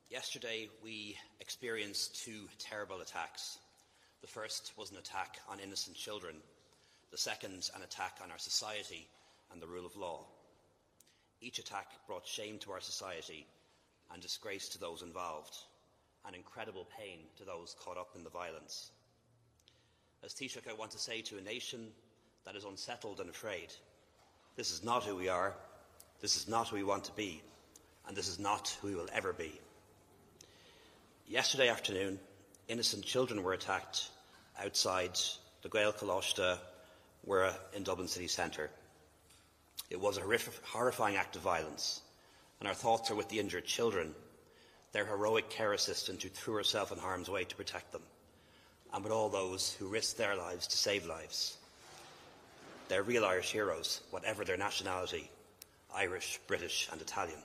Yesterday, we experienced two terrible attacks. The first was an attack on innocent children. The second, an attack on our society and the rule of law. Each attack brought shame to our society and disgrace to those involved, and incredible pain to those caught up in the violence. As Taoiseach, I want to say to a nation that is unsettled and afraid, this is not who we are, this is not who we want to be, and this is not who we will ever be. Yesterday afternoon, innocent children were attacked outside the Gael Colossta Wera in Dublin city centre. It was a horrifying act of violence, and our thoughts are with the injured children, their heroic care assistant who threw herself in harm's way to protect them, and with all those who risked their lives to save lives. They're real Irish heroes, whatever their nationality, Irish, British and Italian.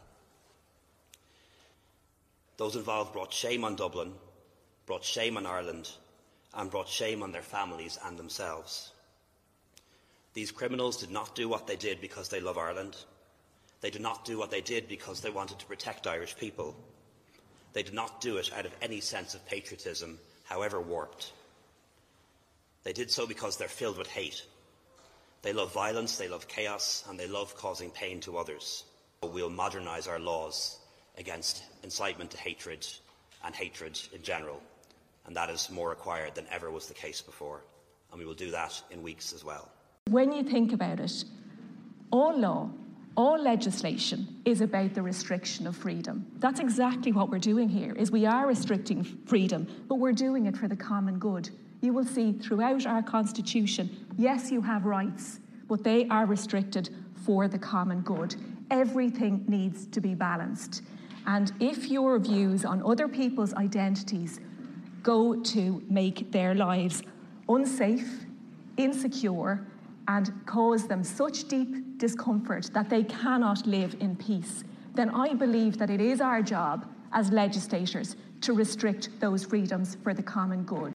Those involved brought shame on Dublin, brought shame on Ireland, and brought shame on their families and themselves. These criminals did not do what they did because they love Ireland. They did not do what they did because they wanted to protect Irish people. They did not do it out of any sense of patriotism, however warped. They did so because they're filled with hate. They love violence, they love chaos, and they love causing pain to others. We'll modernise our laws against incitement to hatred and hatred in general, and that is more required than ever was the case before, and we will do that in weeks as well. When you think about it, all law, all legislation is about the restriction of freedom. That's exactly what we're doing here, is we are restricting freedom, but we're doing it for the common good. You will see throughout our constitution, yes, you have rights, but they are restricted for the common good. Everything needs to be balanced. And if your views on other people's identities go to make their lives unsafe, insecure, and cause them such deep discomfort that they cannot live in peace, then I believe that it is our job as legislators to restrict those freedoms for the common good.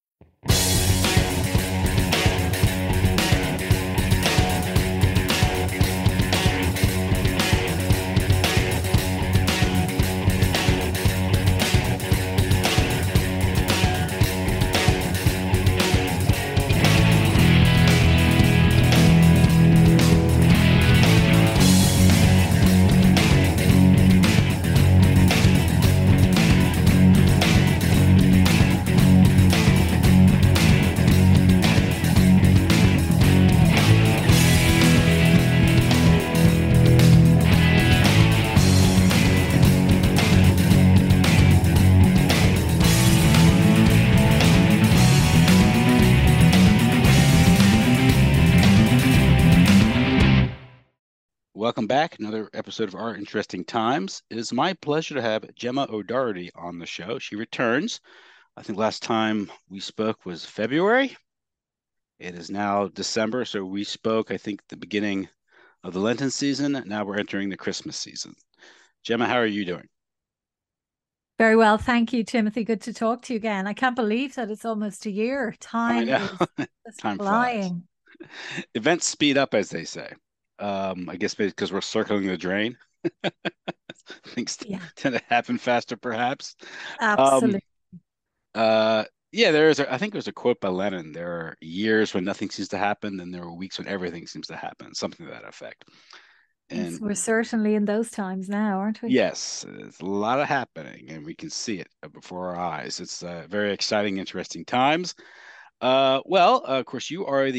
Welcome back. Another episode of Our Interesting Times. It is my pleasure to have Gemma O'Doherty on the show. She returns. I think last time we spoke was February. It is now December, so we spoke, I think, the beginning of the Lenten season. Now we're entering the Christmas season. Gemma, how are you doing? Very well. Thank you, Timothy. Good to talk to you again. I can't believe that it's almost a year. Time is Time flying. flies. Events speed up, as they say. I guess because we're circling the drain. Things tend to happen faster, perhaps. Absolutely. I think there's a quote by Lenin. There are years when nothing seems to happen, and there are weeks when everything seems to happen. Something to that effect. And yes, we're certainly in those times now, aren't we? Yes, there's a lot of happening, and we can see it before our eyes. It's very exciting, interesting times. Of course, you are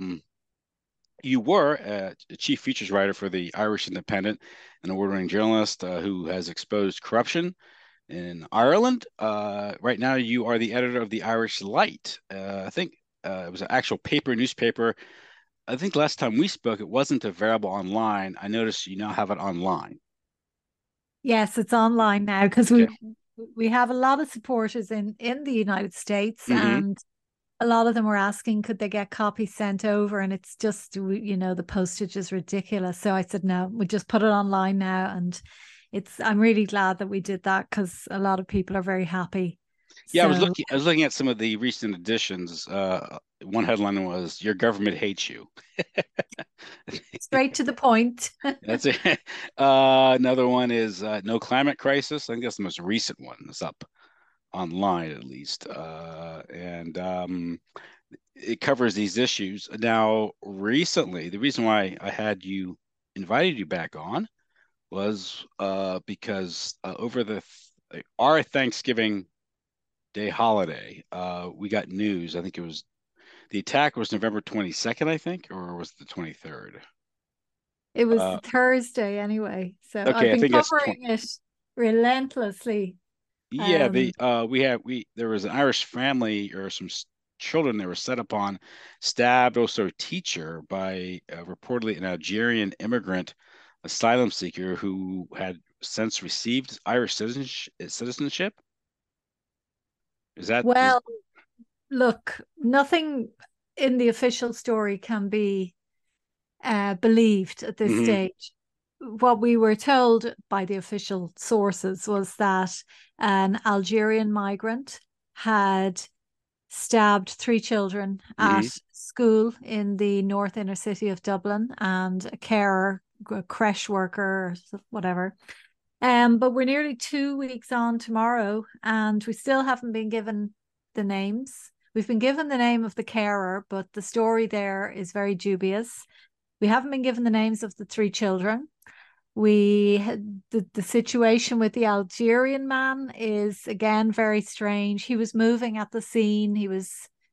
you were a chief features writer for the Irish Independent, an award-winning journalist who has exposed corruption in Ireland. Right now, you are the editor of the Irish Light. I think it was an actual newspaper. I think last time we spoke, it wasn't available online. I noticed you now have it online. Yes, it's online now because we have a lot of supporters in the United States, and a lot of them were asking, could they get copies sent over? And it's just, the postage is ridiculous. So I said, no, we just put it online now. And I'm really glad that we did that because a lot of people are very happy Yeah, So I was looking at some of the recent editions. One headline was "Your government hates you." straight to the point. That's it. Another one is "No climate crisis." I think that's the most recent one. It's up online at least, and it covers these issues. Now, recently, the reason why I had you invited you back on was because over our Thanksgiving Day holiday, we got news. I think it was the attack was November 22nd, I think, or was it the 23rd? It was Uh, Thursday anyway. So I've okay, I been think that's 20. covering it relentlessly. Yeah, Um, we there was an Irish family or some children that were set upon, stabbed, also a teacher by reportedly an Algerian immigrant asylum seeker who had since received Irish citizenship. Is that is well, look, nothing in the official story can be believed at this mhm, stage. What we were told by the official sources was that an Algerian migrant had stabbed three children mhm, at school in the north inner city of Dublin, and a carer, a creche worker, or whatever. But we're nearly 2 weeks on tomorrow, and we still haven't been given the names. We've been given the name of the carer, but the story there is very dubious. We haven't been given the names of the three children. We the situation with the Algerian man is again very strange. He was moving at the scene. He was,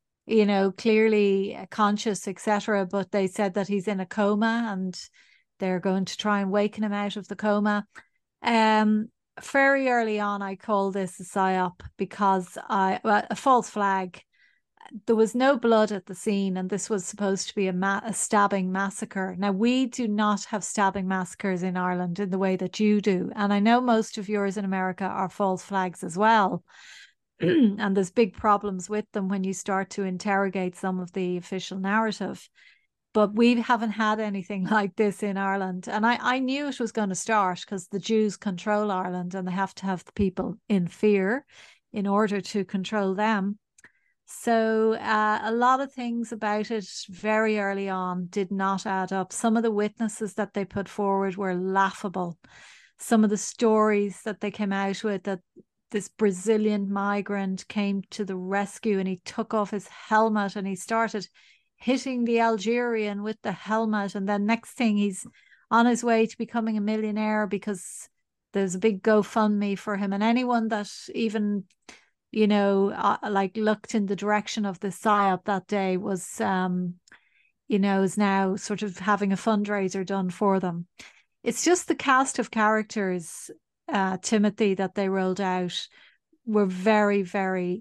clearly conscious, etc. But they said that he's in a coma, and they're going to try and waken him out of the coma. Um, Very early on, I called this a psyop because a false flag. There was no blood at the scene, and this was supposed to be a stabbing massacre. Now, we do not have stabbing massacres in Ireland in the way that you do. And I know most of yours in America are false flags as well. And there's big problems with them when you start to interrogate some of the official narrative. But we haven't had anything like this in Ireland. And I knew it was going to start because the Jews control Ireland and they have to have the people in fear in order to control them. So a lot of things about it very early on did not add up. Some of the witnesses that they put forward were laughable. Some of the stories that they came out with, that this Brazilian migrant came to the rescue and he took off his helmet and he started hitting the Algerian with the helmet. And then next thing, he's on his way to becoming a millionaire because there's a big GoFundMe for him. And anyone that even like looked in the direction of the PSYOP that day was, is now sort of having a fundraiser done for them. It's just the cast of characters, Timothy, that they rolled out were very, very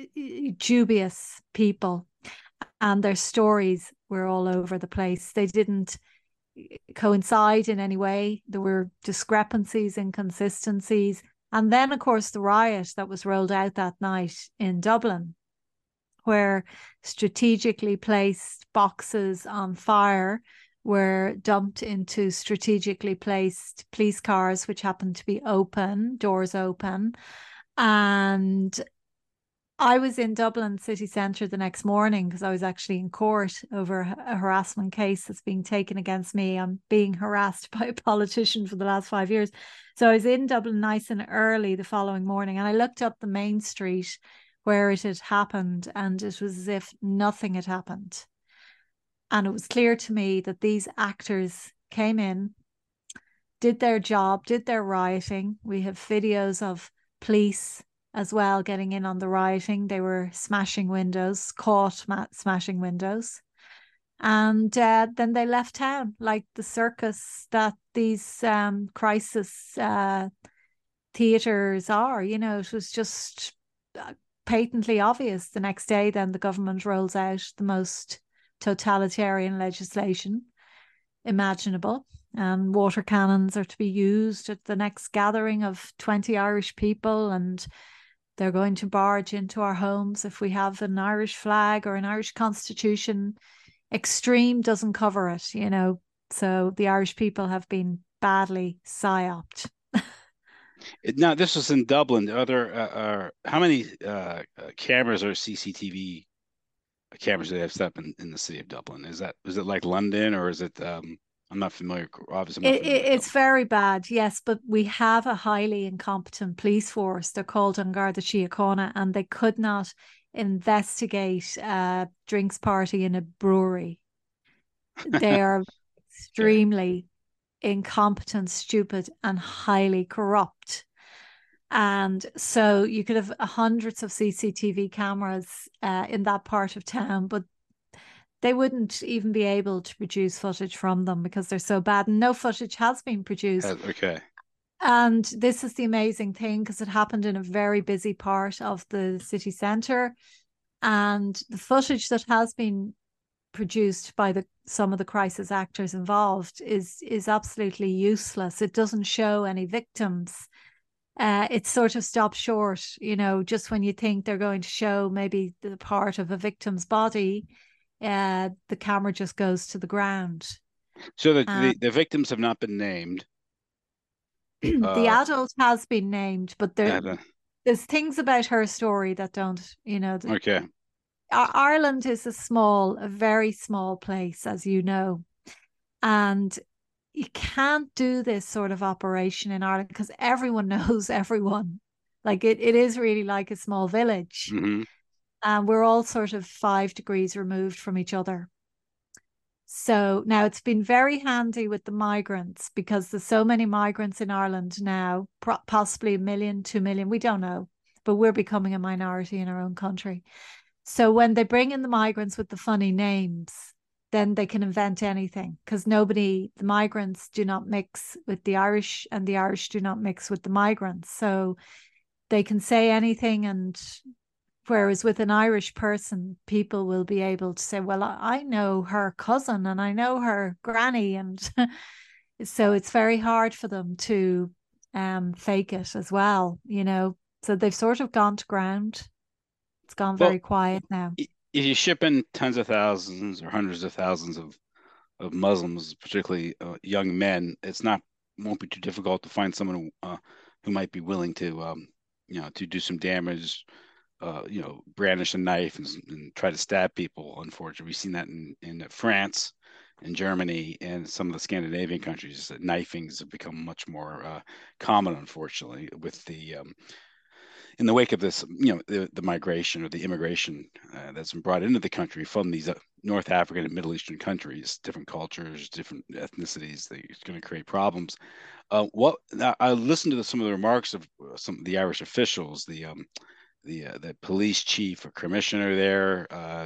dubious people, and their stories were all over the place. They didn't coincide in any way. There were discrepancies, inconsistencies. And then, of course, the riot that was rolled out that night in Dublin, where strategically placed boxes on fire were dumped into strategically placed police cars, which happened to be open, doors open. And I was in Dublin city centre the next morning because I was actually in court over a harassment case that's being taken against me. I'm being harassed by a politician for the last 5 years. So I was in Dublin nice and early the following morning, and I looked up the main street where it had happened, and it was as if nothing had happened. And it was clear to me that these actors came in, did their job, did their rioting. We have videos of police as well getting in on the rioting. They were smashing windows, caught smashing windows. And then they left town like the circus that these crisis theatres are. It was just patently obvious. The next day, then the government rolls out the most totalitarian legislation imaginable. And water cannons are to be used at the next gathering of 20 Irish people, and they're going to barge into our homes if we have an Irish flag or an Irish constitution. Extreme doesn't cover it, So the Irish people have been badly psyoped. Now, this was in Dublin. How many cameras or CCTV cameras do they have set up in the city of Dublin? Is it like London, or is it? I'm not familiar. Obviously, I'm not familiar with It's Dublin. very bad, yes, but we have a highly incompetent police force. They're called An Garda Síochána, and they could not investigate a drinks party in a brewery. They are Okay. extremely incompetent, stupid, and highly corrupt. And so you could have hundreds of CCTV cameras in that part of town, but they wouldn't even be able to produce footage from them because they're so bad. And no footage has been produced. Okay. And this is the amazing thing because it happened in a very busy part of the city centre. And the footage that has been produced by some of the crisis actors involved is absolutely useless. It doesn't show any victims. It sort of stops short, just when you think they're going to show maybe the part of a victim's body, the camera just goes to the ground. So the victims have not been named. The adult has been named, but Uh, there's things about her story that don't, okay. Ireland is a very small place, as you know, and you can't do this sort of operation in Ireland because everyone knows everyone. Like it is really like a small village. Mm-hmm. And we're all sort of 5 degrees removed from each other. So now it's been very handy with the migrants because there's so many migrants in Ireland now, possibly 1 million, 2 million, we don't know, but we're becoming a minority in our own country. So when they bring in the migrants with the funny names, then they can invent anything because the migrants do not mix with the Irish and the Irish do not mix with the migrants. So they can say anything. And whereas with an Irish person, people will be able to say, well, I know her cousin and I know her granny. And so it's very hard for them to fake it as well, So they've sort of gone to ground. It's gone Well, very quiet now. if you ship in tens of thousands or hundreds of thousands of Muslims, particularly young men, won't be too difficult to find someone who might be willing to to do some damage, brandish a knife and try to stab people. Unfortunately, we've seen that in France, in Germany, and some of the Scandinavian countries. That knifings have become much more common, unfortunately, with the in the wake of this, the migration or the immigration that's been brought into the country from these North African and Middle Eastern countries, different cultures, different ethnicities, it's going to create problems. I listened to some of the remarks of some of the Irish officials, the police chief or commissioner there,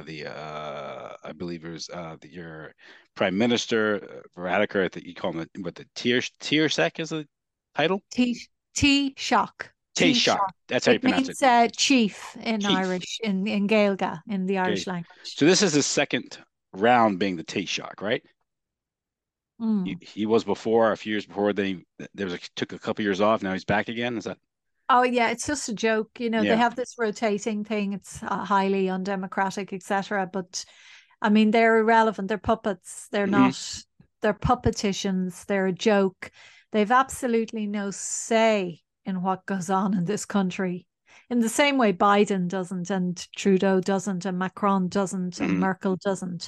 I believe it was your prime minister, Varadkar, I think you call him what the Taoiseach is the title? Taoiseach. Taoiseach. That's how you It pronounce it. means chief in Chief. Irish, in Gaeilge, in the Okay. Irish language. So this is his second round being the Taoiseach, right? Mm. He was before, a few years before. Then took a couple years off. Now he's back again. Is that? Oh yeah, it's just a joke. They Yeah. have this rotating thing. It's highly undemocratic, etc. But I mean, they're irrelevant. They're puppets. They're Mm-hmm. not. They're puppeticians. They're a joke. They've absolutely no say in what goes on in this country. In the same way Biden doesn't, and Trudeau doesn't, and Macron doesn't, and Mm-hmm. Merkel doesn't.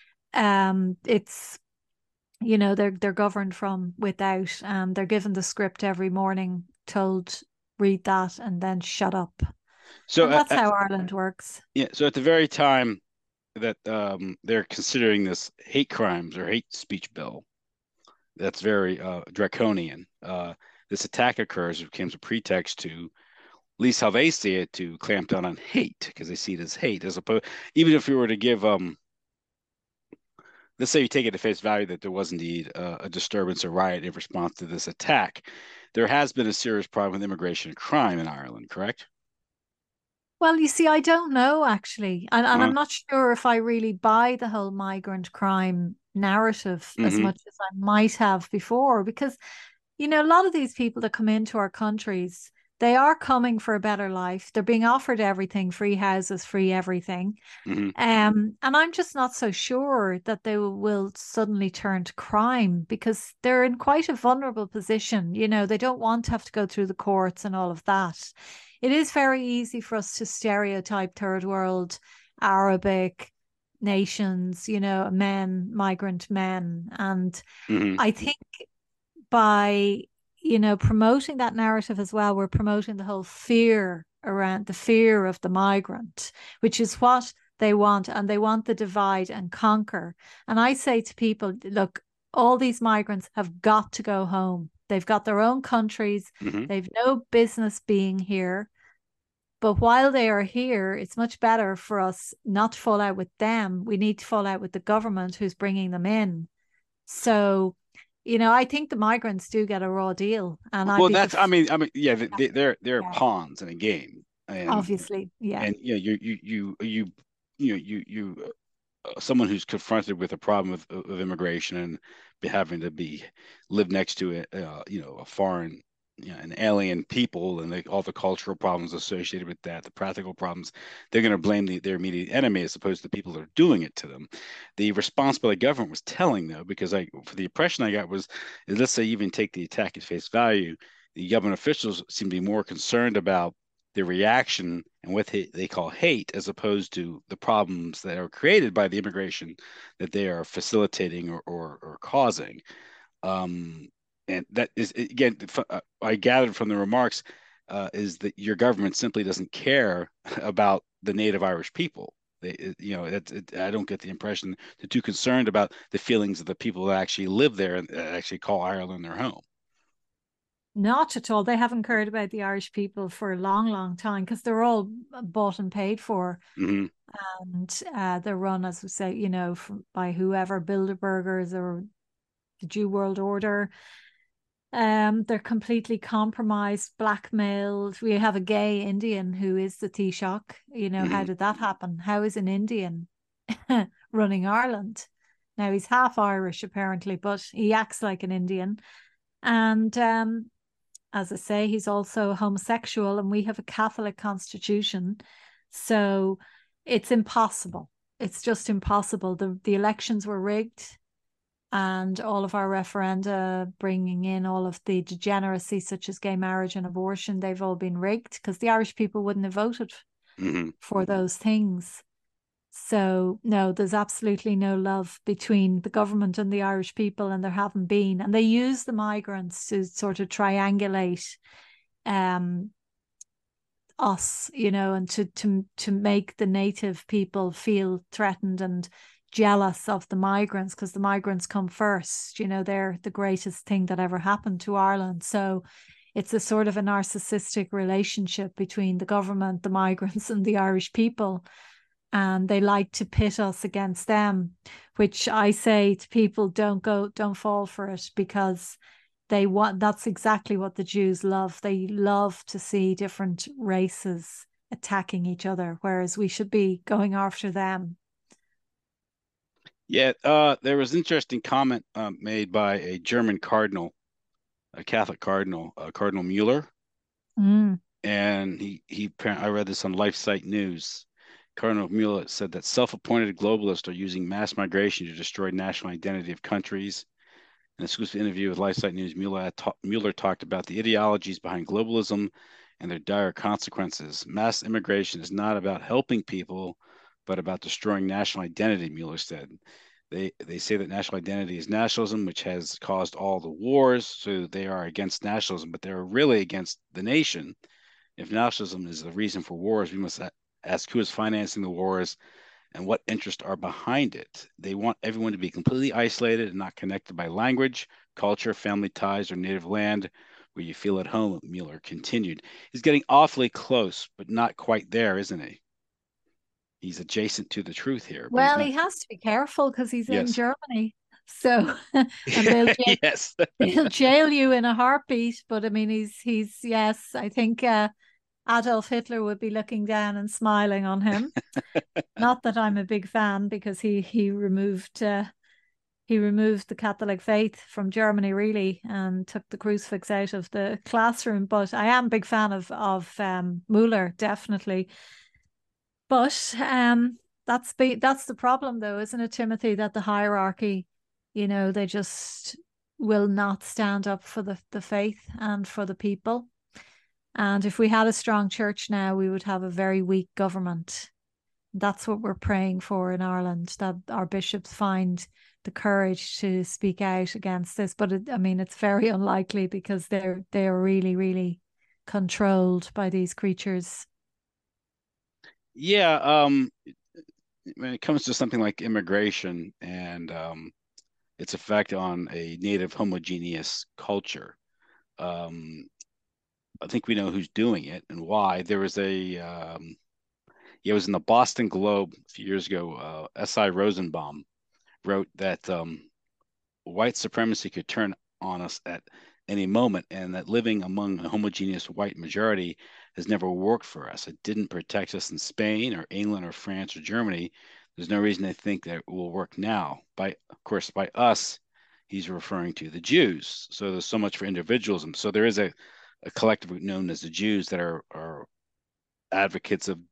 It's they're governed from without, and they're given the script every morning, told read that and then shut up. So And that's how Ireland works. yeah. So at the very time that they're considering this hate crimes or hate speech bill, that's very draconian. This attack occurs. It becomes a pretext to, at least how they see it, to clamp down on hate because they see it as hate, as opposed. Even if we were to give, let's say you take it at face value that there was indeed a disturbance or riot in response to this attack, there has been a serious problem with immigration and crime in Ireland, correct? Well, you see, I don't know actually, and I'm not sure if I really buy the whole migrant crime narrative as much as I might have before, because a lot of these people that come into our countries, they are coming for a better life. They're being offered everything, free houses, free everything. And I'm just not so sure that they will suddenly turn to crime, because they're in quite a vulnerable position. You know, they don't want to have to go through the courts and all of that. It is very easy for us to stereotype third world, Arabic nations, you know, men, migrant men. And I think by, you know, promoting that narrative as well, we're promoting the whole fear around the fear of the migrant, which is what they want. And they want the divide and conquer. And I say to people, look, all these migrants have got to go home. They've got their own countries. They've no business being here. But while they are here, it's much better for us not to fall out with them. We need to fall out with the government who's bringing them in. So, you know, I think the migrants do get a raw deal. And yeah, they're pawns in a game. And, obviously, yeah. And you someone who's confronted with a problem of immigration and having to live next to a foreign, an alien people, and all the cultural problems associated with that, the practical problems, they're going to blame their immediate enemy as opposed to the people that are doing it to them. The response by the government was telling, though, because for the impression I got was, let's say even take the attack at face value, the government officials seem to be more concerned about the reaction and what they call hate, as opposed to the problems that are created by the immigration that they are facilitating or causing. And that is, again, I gathered from the remarks, is that your government simply doesn't care about the native Irish people. I don't get the impression they're too concerned about the feelings of the people that actually live there and actually call Ireland their home. Not at all. They haven't cared about the Irish people for a long, long time, because they're all bought and paid for. And they're run, as we say, you know, by whoever, Bilderbergers or the New World Order. They're completely compromised, blackmailed. We have a gay Indian who is the Taoiseach. You know, how did that happen? How is an Indian running Ireland? Now, he's half Irish, apparently, but he acts like an Indian. And as I say, he's also homosexual, and we have a Catholic constitution. So it's impossible. It's just impossible. The elections were rigged. And all of our referenda, bringing in all of the degeneracy such as gay marriage and abortion, they've all been rigged, because the Irish people wouldn't have voted for those things. So no, there's absolutely no love between the government and the Irish people, and there haven't been. And they use the migrants to sort of triangulate us, you know, and to make the native people feel threatened and jealous of the migrants, because the migrants come first. You know, they're the greatest thing that ever happened to Ireland. So it's a sort of a narcissistic relationship between the government, the migrants, and the Irish people. And they like to pit us against them, which I say to people, don't fall for it, because that's exactly what the Jews love. They love to see different races attacking each other, whereas we should be going after them. Yeah, there was an interesting comment made by a German cardinal, a Catholic cardinal, Cardinal Mueller, and I read this on LifeSite News. Cardinal Mueller said that self-appointed globalists are using mass migration to destroy national identity of countries. In an exclusive interview with LifeSite News, Mueller talked about the ideologies behind globalism and their dire consequences. Mass immigration is not about helping people, but about destroying national identity, Mueller said. They say that national identity is nationalism, which has caused all the wars, so they are against nationalism, but they're really against the nation. If nationalism is the reason for wars, we must ask who is financing the wars and what interests are behind it. They want everyone to be completely isolated and not connected by language, culture, family ties, or native land where you feel at home, Mueller continued. He's getting awfully close, but not quite there, isn't he? He's adjacent to the truth here. Well, he has to be careful, because he's in Germany. So, and they'll jail you in a heartbeat. But I mean, he's yes, I think Adolf Hitler would be looking down and smiling on him. Not that I'm a big fan, because he removed he removed the Catholic faith from Germany, really, and took the crucifix out of the classroom. But I am a big fan of Muller, definitely. But that's the problem, though, isn't it, Timothy? That the hierarchy, they just will not stand up for the faith and for the people. And if we had a strong church now, we would have a very weak government. That's what we're praying for in Ireland, that our bishops find the courage to speak out against this. But it's very unlikely, because they're really, really controlled by these creatures. Yeah, when it comes to something like immigration and its effect on a native homogeneous culture, I think we know who's doing it and why. There was it was in the Boston Globe a few years ago. S.I. Rosenbaum wrote that white supremacy could turn on us at any moment, and that living among a homogeneous white majority has never worked for us. It didn't protect us in Spain or England or France or Germany. There's no reason to think that it will work now. Of course, by us, he's referring to the Jews. So there's so much for individualism. So there is a collective known as the Jews that are advocates of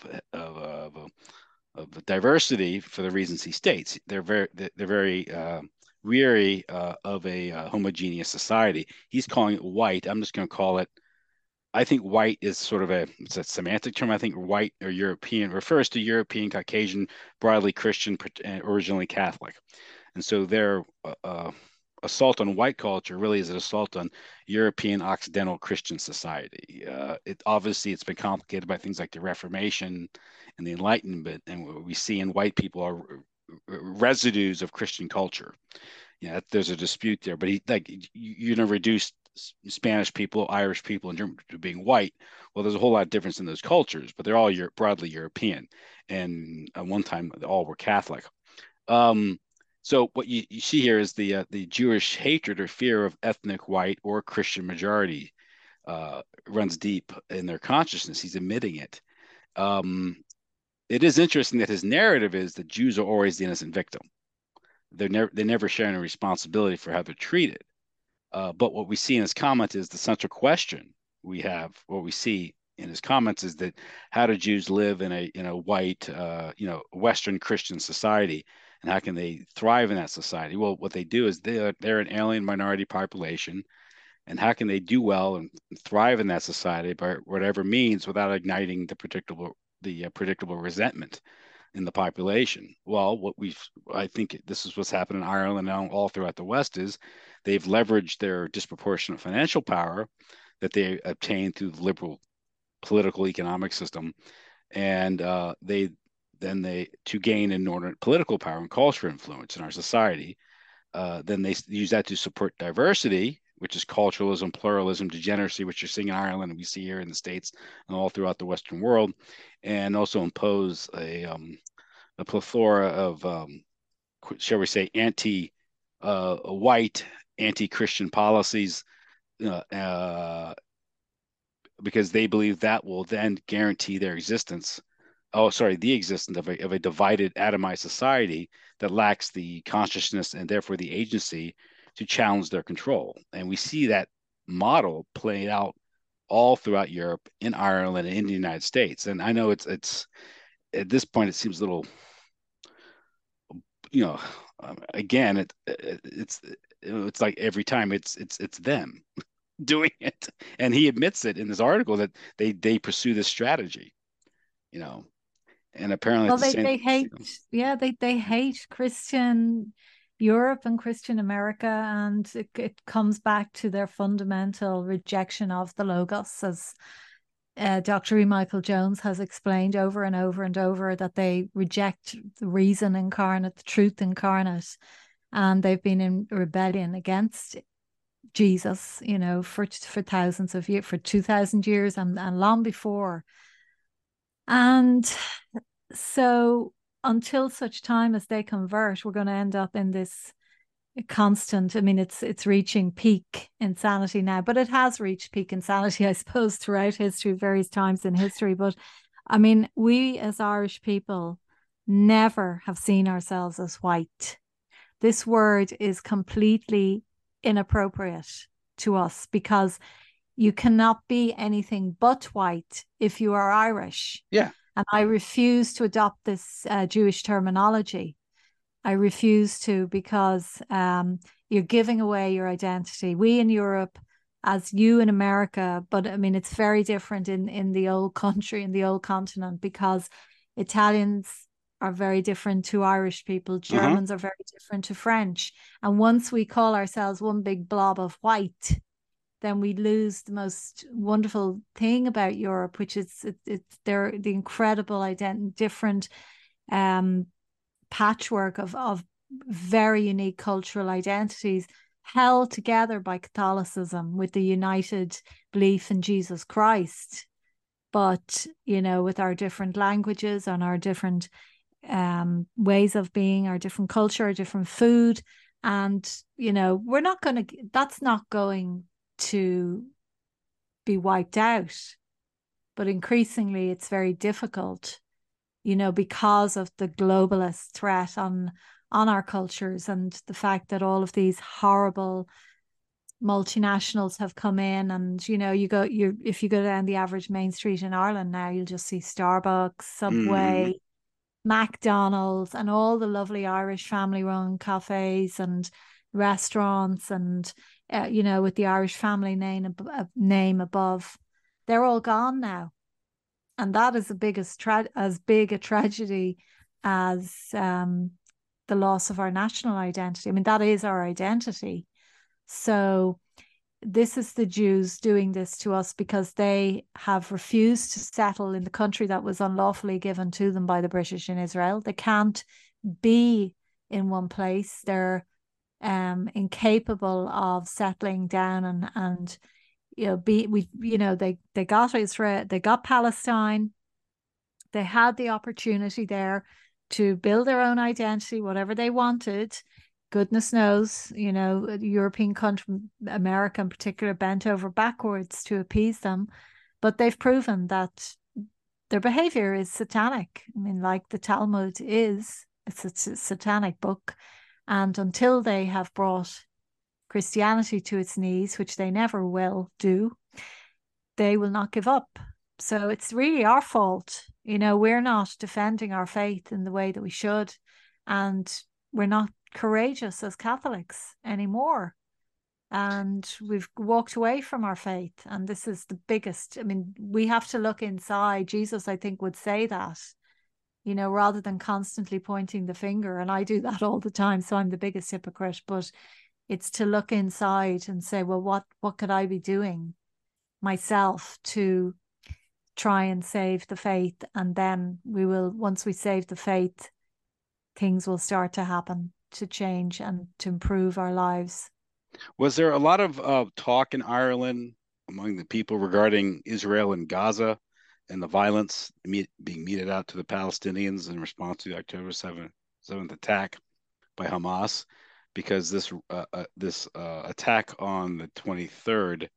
diversity for the reasons he states. They're very weary of a homogeneous society. He's calling it white. I'm just going to call it. I think white is sort of it's a semantic term. I think white or European refers to European, Caucasian, broadly Christian, originally Catholic. And so their assault on white culture really is an assault on European Occidental Christian society. It's been complicated by things like the Reformation and the Enlightenment, and what we see in white people are residues of Christian culture. There's a dispute there, but reduce Spanish people, Irish people, and German to being white. Well, there's a whole lot of difference in those cultures, but they're all broadly European, and at one time all were Catholic. So what you see here is the Jewish hatred or fear of ethnic white or Christian majority runs deep in their consciousness. He's admitting it. It is interesting that his narrative is that Jews are always the innocent victim. They never share any responsibility for how they're treated. But what we see in his comment is the central question what we see in his comments is that how do Jews live in a white, Western Christian society, and how can they thrive in that society? Well, what they do is they're an alien minority population, and how can they do well and thrive in that society by whatever means without igniting the predictable resentment in the population? Well, I think this is what's happened in Ireland and all throughout the West is they've leveraged their disproportionate financial power that they obtained through the liberal political economic system, and to gain inordinate political power and cultural influence in our society. Then they use that to support diversity, which is culturalism, pluralism, degeneracy, which you're seeing in Ireland and we see here in the States and all throughout the Western world, and also impose a plethora of, shall we say, anti-white, anti-Christian policies, because they believe that will then guarantee their existence. The existence of a divided, atomized society that lacks the consciousness and therefore the agency to challenge their control. And we see that model played out all throughout Europe, in Ireland, and in the United States. And I know it's at this point it seems a little, again, it's like every time it's them doing it, and he admits it in this article that they pursue this strategy, and apparently they hate, they hate Christian Europe and Christian America, and it comes back to their fundamental rejection of the Logos, as Dr. E. Michael Jones has explained over and over and over, that they reject the reason incarnate, the truth incarnate, and they've been in rebellion against Jesus, for thousands of years, for 2,000 years and long before. And so until such time as they convert, we're going to end up in this constant, it's reaching peak insanity now, but it has reached peak insanity, I suppose, throughout history, various times in history. But we as Irish people never have seen ourselves as white. this word is completely inappropriate to us because you cannot be anything but white if you are Irish. Yeah. And I refuse to adopt this Jewish terminology. I refuse to, because you're giving away your identity. We in Europe, as you in America, but I mean, it's very different in the old country, in the old continent, because Italians are very different to Irish people. Germans are very different to French. And once we call ourselves one big blob of white, then we lose the most wonderful thing about Europe, which is it's the incredible different patchwork of very unique cultural identities held together by Catholicism with the united belief in Jesus Christ. But, you know, with our different languages and our different ways of being, our different culture, our different food. And, you know, that's not going to be wiped out. But increasingly, it's very difficult, you know, because of the globalist threat on our cultures and the fact that all of these horrible multinationals have come in. And, you know, if you go down the average main street in Ireland now, you'll just see Starbucks, Subway, McDonald's, and all the lovely Irish family-run cafes and restaurants, and you know, with the Irish family name above, they're all gone now, and that is as big a tragedy as the loss of our national identity. I mean, that is our identity. So this is the Jews doing this to us because they have refused to settle in the country that was unlawfully given to them by the British in Israel. They can't be in one place. They're incapable of settling down and you know, they got Israel, they got Palestine. They had the opportunity there to build their own identity, whatever they wanted. Goodness knows, you know, the European country, America in particular, bent over backwards to appease them. But they've proven that their behavior is satanic. I mean, like the Talmud is, it's a satanic book. And until they have brought Christianity to its knees, which they never will do, they will not give up. So it's really our fault. You know, we're not defending our faith in the way that we should. And we're not courageous as Catholics anymore. And we've walked away from our faith. And this is the biggest, I mean, we have to look inside. Jesus, I think, would say that, you know, rather than constantly pointing the finger. And I do that all the time. So I'm the biggest hypocrite. But it's to look inside and say, well, what could I be doing myself to try and save the faith? And then once we save the faith, things will start to happen, to change and to improve our lives. Was there a lot of talk in Ireland among the people regarding Israel and Gaza and the violence being meted out to the Palestinians in response to the October 7th attack by Hamas? Because this attack on the 23rd,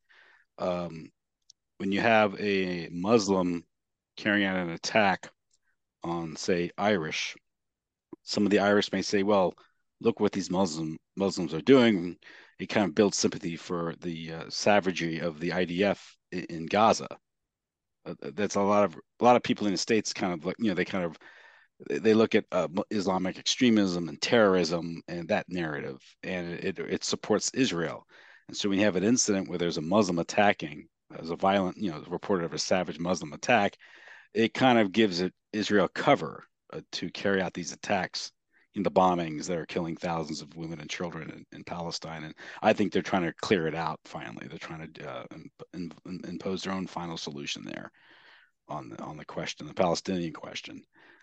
when you have a Muslim carrying out an attack on, say, Irish, some of the Irish may say, well, look what these Muslims are doing. It kind of builds sympathy for the savagery of the IDF in Gaza. That's a lot of people in the States kind of, you know, they look at Islamic extremism and terrorism and that narrative, and it supports Israel. And so when you have an incident where there's a Muslim attacking, as a violent, you know, reported of a savage Muslim attack, it kind of gives Israel cover to carry out these attacks in the bombings that are killing thousands of women and children in Palestine. And I think they're trying to clear it out finally. They're trying to impose their own final solution there on the question, the Palestinian question.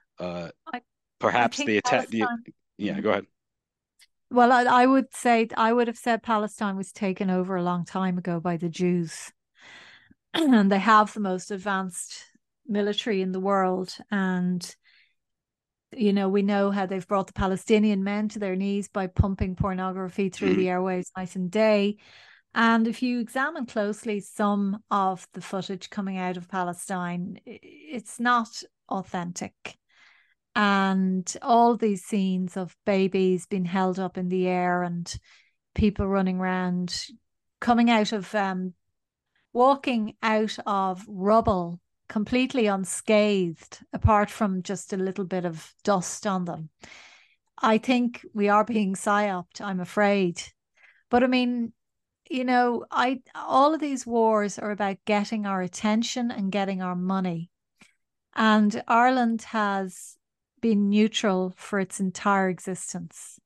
Perhaps the attack. Yeah, go ahead. Well, I would have said Palestine was taken over a long time ago by the Jews, and they have the most advanced military in the world. And you know, we know how they've brought the Palestinian men to their knees by pumping pornography through the airwaves night and day. And if you examine closely some of the footage coming out of Palestine, it's not authentic. And all these scenes of babies being held up in the air and people running around, coming out of, walking out of rubble completely unscathed, apart from just a little bit of dust on them. I think we are being psyoped, I'm afraid. But I mean, all of these wars are about getting our attention and getting our money. And Ireland has been neutral for its entire existence.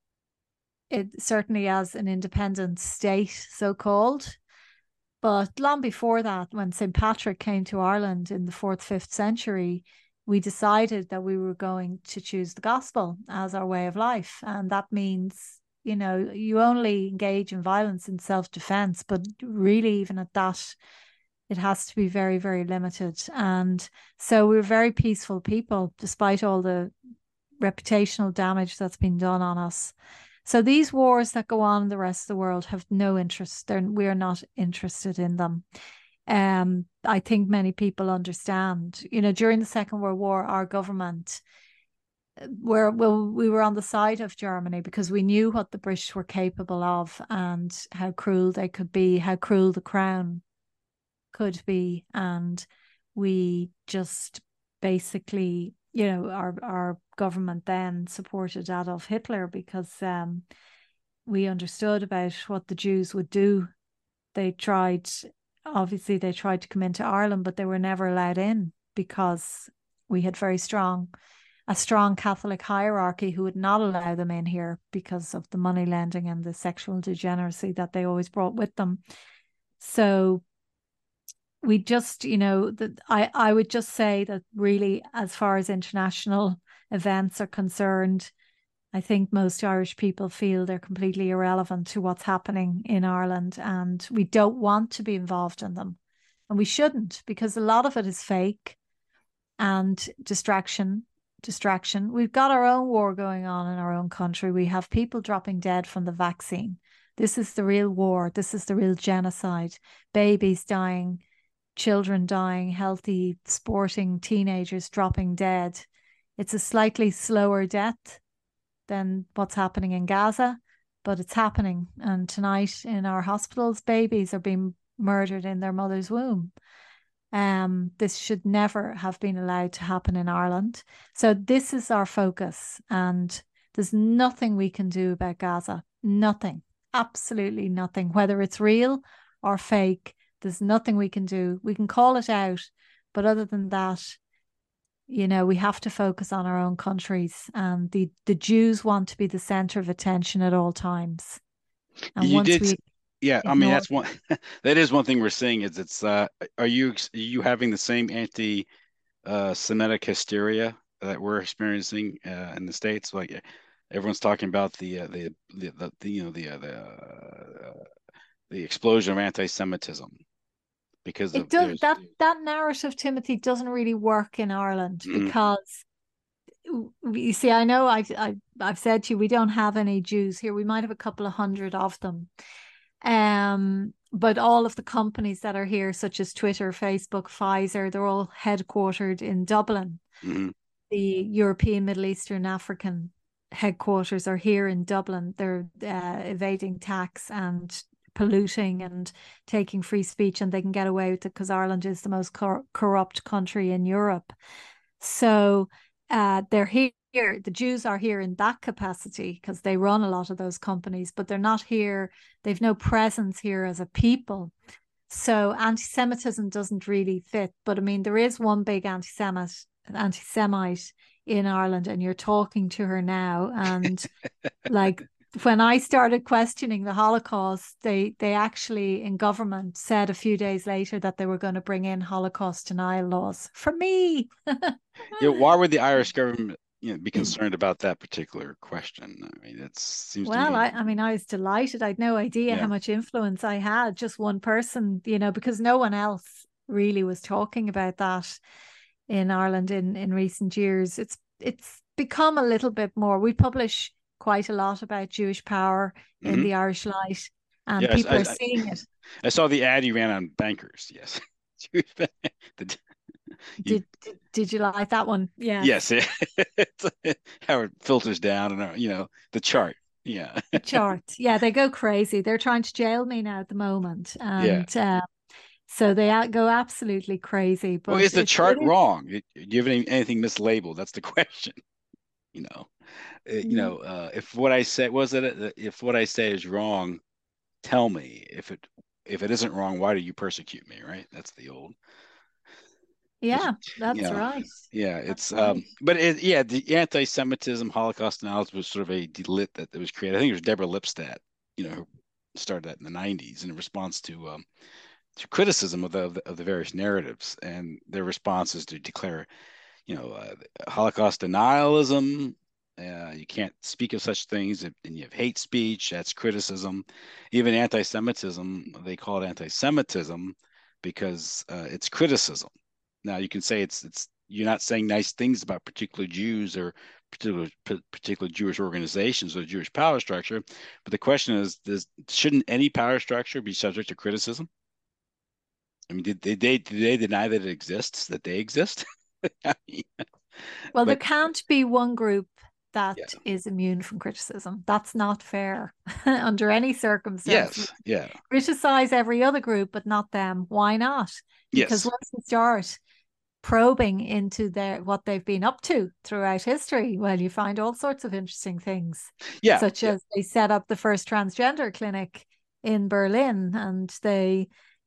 It certainly as an independent state, so called. But long before that, when St. Patrick came to Ireland in the 4th, 5th century, we decided that we were going to choose the gospel as our way of life. And that means, you only engage in violence in self-defense, but really even at that, it has to be very, very limited. And so we're very peaceful people, despite all the reputational damage that's been done on us. So these wars that go on in the rest of the world have no interest. We're not interested in them. I think many people understand. During the Second World War, our government, we were on the side of Germany because we knew what the British were capable of and how cruel they could be, how cruel the Crown could be. And we just basically, our government then supported Adolf Hitler because we understood about what the Jews would do. They tried to come into Ireland, but they were never allowed in because we had a strong Catholic hierarchy who would not allow them in here because of the money lending and the sexual degeneracy that they always brought with them. So we just, I would just say that really, as far as international events are concerned, I think most Irish people feel they're completely irrelevant to what's happening in Ireland, and we don't want to be involved in them. And we shouldn't, because a lot of it is fake and distraction. We've got our own war going on in our own country. We have people dropping dead from the vaccine. This is the real war. This is the real genocide. Babies dying, children dying, healthy, sporting teenagers dropping dead. It's a slightly slower death than what's happening in Gaza, but it's happening. And tonight in our hospitals, babies are being murdered in their mother's womb. This should never have been allowed to happen in Ireland. So this is our focus, and there's nothing we can do about Gaza. Nothing, absolutely nothing, whether it's real or fake. There's nothing we can do. We can call it out, but other than that, we have to focus on our own countries. And the Jews want to be the center of attention at all times. And I mean, that's one. That is one thing we're seeing. Is it's are you having the same anti-Semitic hysteria that we're experiencing in the States? Like everyone's talking about the explosion of anti-Semitism because that narrative, Timothy, doesn't really work in Ireland because you see, I know I've said to you we don't have any Jews here. We might have a couple of hundred of them. But all of the companies that are here, such as Twitter, Facebook, Pfizer, they're all headquartered in Dublin. Mm-hmm. The European, Middle Eastern, African headquarters are here in Dublin. They're evading tax and polluting and taking free speech, and they can get away with it because Ireland is the most corrupt country in Europe. So they're here. The Jews are here in that capacity because they run a lot of those companies, but they're not here. They've no presence here as a people. So anti-Semitism doesn't really fit. But I mean, there is one big anti-Semite in Ireland, and you're talking to her now. And like when I started questioning the Holocaust, they actually in government said a few days later that they were going to bring in Holocaust denial laws for me. Why would the Irish government be concerned about that particular question? I mean, it seems to me. I was delighted. I had no idea how much influence I had. Just one person, because no one else really was talking about that in Ireland in recent years. It's become a little bit more. We publish quite a lot about Jewish power in the Irish Light, and people are seeing it. I saw the ad you ran on bankers. Yes. Did you like that one? Yes, Yes. how it filters down and the chart. Yeah, The chart. Yeah, they go crazy. They're trying to jail me now at the moment. yeah. And so they go absolutely crazy. Well, But is the it chart is. wrong? Do you have anything mislabeled? That's the question. You know, if what I say if what I say is wrong, tell me. If it isn't wrong, why do you persecute me? Right? That's the old. Which, Yeah, you that's know, right. yeah, That's it's right. but yeah, the anti-Semitism, Holocaust analysis was sort of a lit that was created. I think it was Deborah Lipstadt, who started that in the '90s in response to criticism of the various narratives, and their response is to declare, Holocaust denialism. You can't speak of such things, and you have hate speech. That's criticism. Even anti-Semitism, they call it anti-Semitism because it's criticism. Now you can say it's you're not saying nice things about particular Jews or particular Jewish organizations or Jewish power structure, but the question is, shouldn't any power structure be subject to criticism? I mean, did they deny that it exists, that they exist? Well, there But can't be one group that yeah, is immune from criticism. That's not fair under any circumstances. yes, yeah, Criticize every other group, but not them. Why not? Because yes, once you start probing into what they've been up to throughout history, well, you find all sorts of interesting things, yeah, such yeah, as they set up the first transgender clinic in Berlin, and they,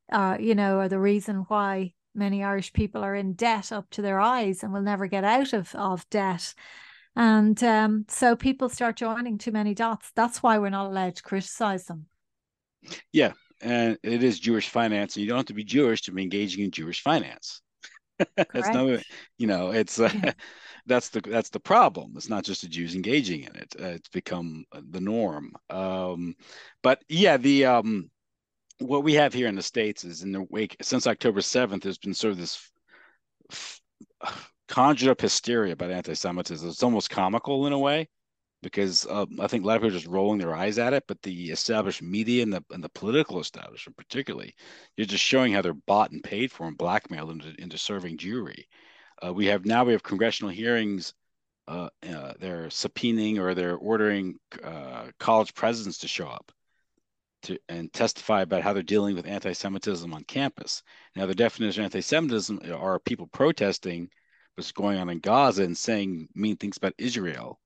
are the reason why many Irish people are in debt up to their eyes and will never get out of debt. And so people start joining too many dots. That's why we're not allowed to criticize them. yeah. And it is Jewish finance, and you don't have to be Jewish to be engaging in Jewish finance. It's no, Correct. it's Yeah. that's the problem. It's not just the Jews engaging in it. It's become the norm. But yeah, the what we have here in the States is in the wake since October 7th, there's been sort of this f- conjured up hysteria about anti-Semitism. It's almost comical in a way because I think a lot of people are just rolling their eyes at it, but the established media and the political establishment, particularly, you're just showing how they're bought and paid for and blackmailed into serving Jewry. We have congressional hearings. They're subpoenaing or they're ordering college presidents to show up and testify about how they're dealing with anti-Semitism on campus. Now, the definition of anti-Semitism are people protesting what's going on in Gaza and saying mean things about Israel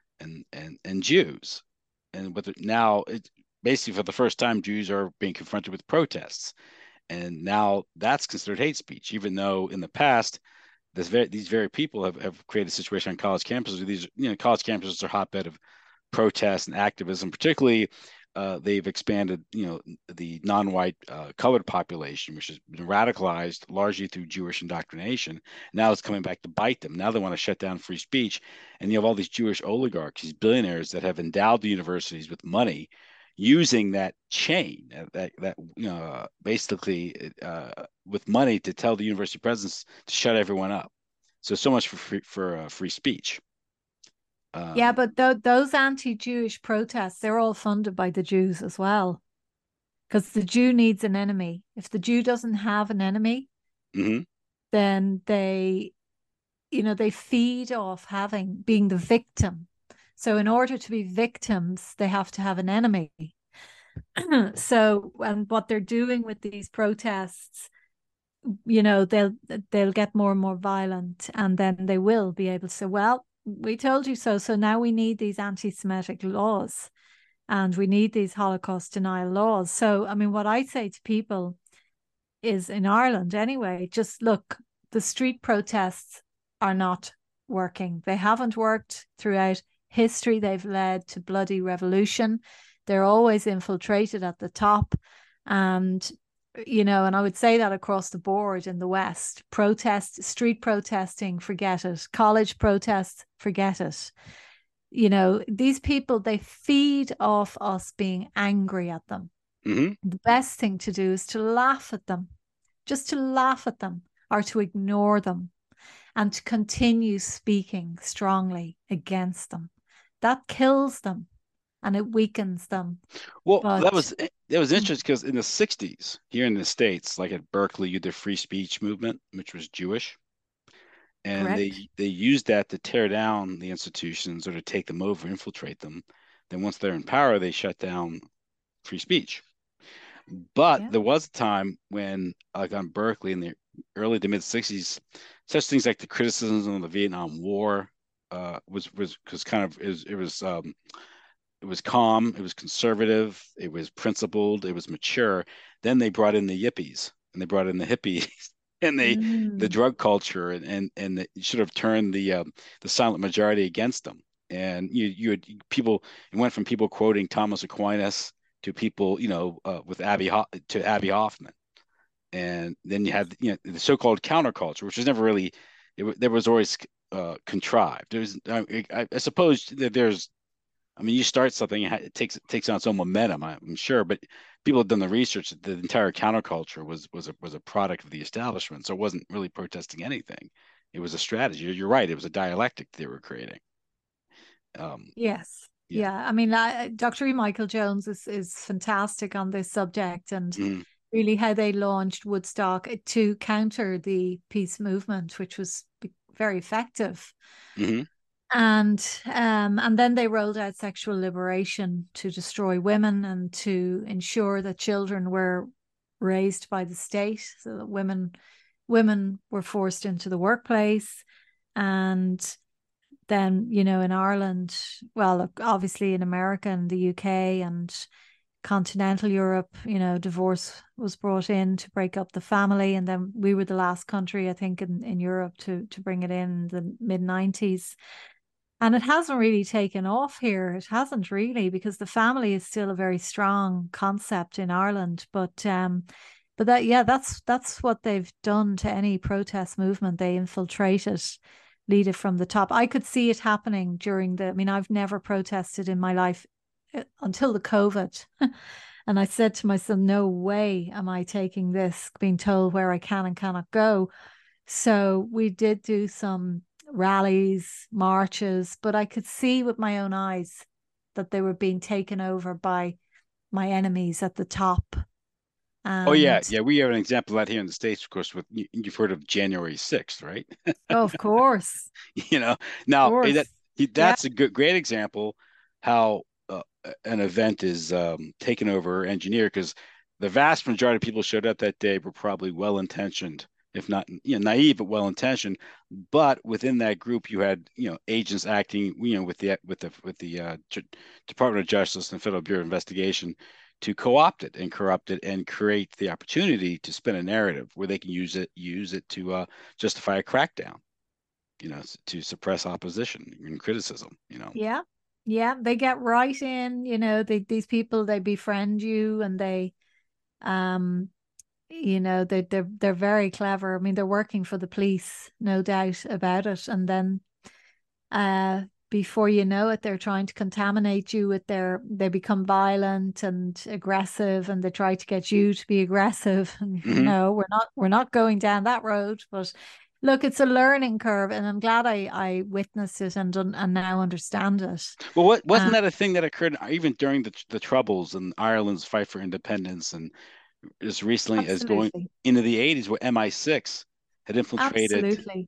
and Jews. And now it basically for the first time Jews are being confronted with protests, and now that's considered hate speech, even though in the past these very people have created a situation on college campuses where these college campuses are hotbed of protest and activism, particularly they've expanded, the non-white colored population, which has been radicalized largely through Jewish indoctrination. Now it's coming back to bite them. Now they want to shut down free speech, and you have all these Jewish oligarchs, these billionaires that have endowed the universities with money, using that chain, basically with money to tell the university presidents to shut everyone up. So much for free speech. Yeah, Um, but those anti-Jewish protests, they're all funded by the Jews as well, because the Jew needs an enemy. If the Jew doesn't have an enemy, mhm. then they feed off being the victim. So in order to be victims, they have to have an enemy. So, and what they're doing with these protests, they'll get more and more violent, and then they will be able to say, well, we told you so. So now we need these anti-Semitic laws and we need these Holocaust denial laws. So, I mean, what I say to people is in Ireland anyway, just look, the street protests are not working. They haven't worked throughout history. They've led to bloody revolution. They're always infiltrated at the top. And and I would say that across the board in the West, street protesting, forget it. College protests, forget it. These people, they feed off us being angry at them. Mm-hmm. The best thing to do is to laugh at them, just to laugh at them or to ignore them and to continue speaking strongly against them. That kills them and it weakens them. Well, But that was interesting because in the '60s here in the States, like at Berkeley, you had the free speech movement, which was Jewish, and Correct. they used that to tear down the institutions or to take them over, infiltrate them. Then once they're in power, they shut down free speech. But Yeah. there was a time when, like on Berkeley in the early to mid '60s, such things like the criticisms of the Vietnam War was kind of it was calm, it was conservative, it was principled, it was mature. Then they brought in the yippies and they brought in the hippies and the Mm. drug culture and the, sort of turned the silent majority against them. And you had people, it went from people quoting Thomas Aquinas to people, with Abby Hoffman. And then you had, the so-called counterculture, which was never really, there was always contrived. There's, I suppose that there's, I mean, you start something, it takes on its own momentum, I'm sure, but people have done the research that the entire counterculture was a product of the establishment, so it wasn't really protesting anything. It was a strategy. You're right. It was a dialectic they were creating. Yes. Yeah. Yeah. I mean, Dr. E. Michael Jones is fantastic on this subject, and Mhm. really how they launched Woodstock to counter the peace movement, which was very effective. Mhm. And then they rolled out sexual liberation to destroy women and to ensure that children were raised by the state, so that women were forced into the workplace. And then, in Ireland, well, look, obviously in America and the UK and continental Europe, divorce was brought in to break up the family. And then we were the last country, I think, in Europe to bring it in the mid-90s. And it hasn't really taken off here. It hasn't really, because the family is still a very strong concept in Ireland. But that, yeah, that's what they've done to any protest movement. They infiltrate it, lead it from the top. I could see it happening I mean, I've never protested in my life until the COVID. And I said to myself, no way am I taking this, being told where I can and cannot go. So we did do some rallies, marches, but I could see with my own eyes that they were being taken over by my enemies at the top. Oh yeah, And yeah. We have an example of that here in the States, of course. With you've heard of January 6th, right? oh, of course, You know, of now course, yeah, that's a great example how an event is taken over, engineered, because the vast majority of people showed up that day were probably well intentioned, if not naive, but well intentioned. But within that group, you had agents acting with the Department of Justice and Federal Bureau of Investigation to co-opt it and corrupt it and create the opportunity to spin a narrative where they can use it to justify a crackdown, to suppress opposition and criticism. yeah, yeah. They get right in. These people, they befriend you, and um, they're very clever. I mean, they're working for the police, no doubt about it. And then uh before you know it, they're trying to contaminate you with they become violent and aggressive, and they try to get you to be aggressive. And Hmm. no, we're not going down that road. But look, it's a learning curve, and I'm glad I witnessed it and now understand it. Well, wasn't Um, that a thing that occurred even during the Troubles and Ireland's fight for independence, and as recently as going Absolutely. into the '80s, where MI6 had infiltrated, Absolutely.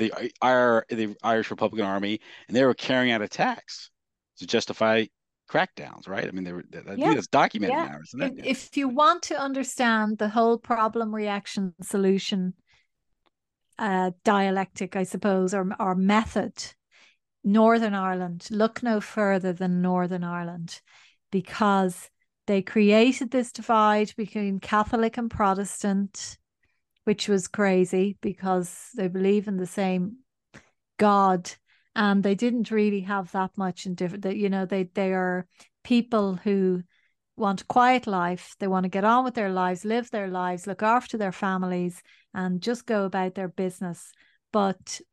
the Irish Republican Army, and they were carrying out attacks to justify crackdowns, right? I mean, I Yeah. think that's documented Yeah. now, isn't it? If, Yeah. if you want to understand the whole problem, reaction, solution dialectic, I suppose, or method, Northern Ireland, look no further than Northern Ireland, because they created this divide between Catholic and Protestant, which was crazy because they believe in the same God, and they didn't really have that much in different. They are people who want a quiet life. They want to get on with their lives, live their lives, look after their families, and just go about their business. But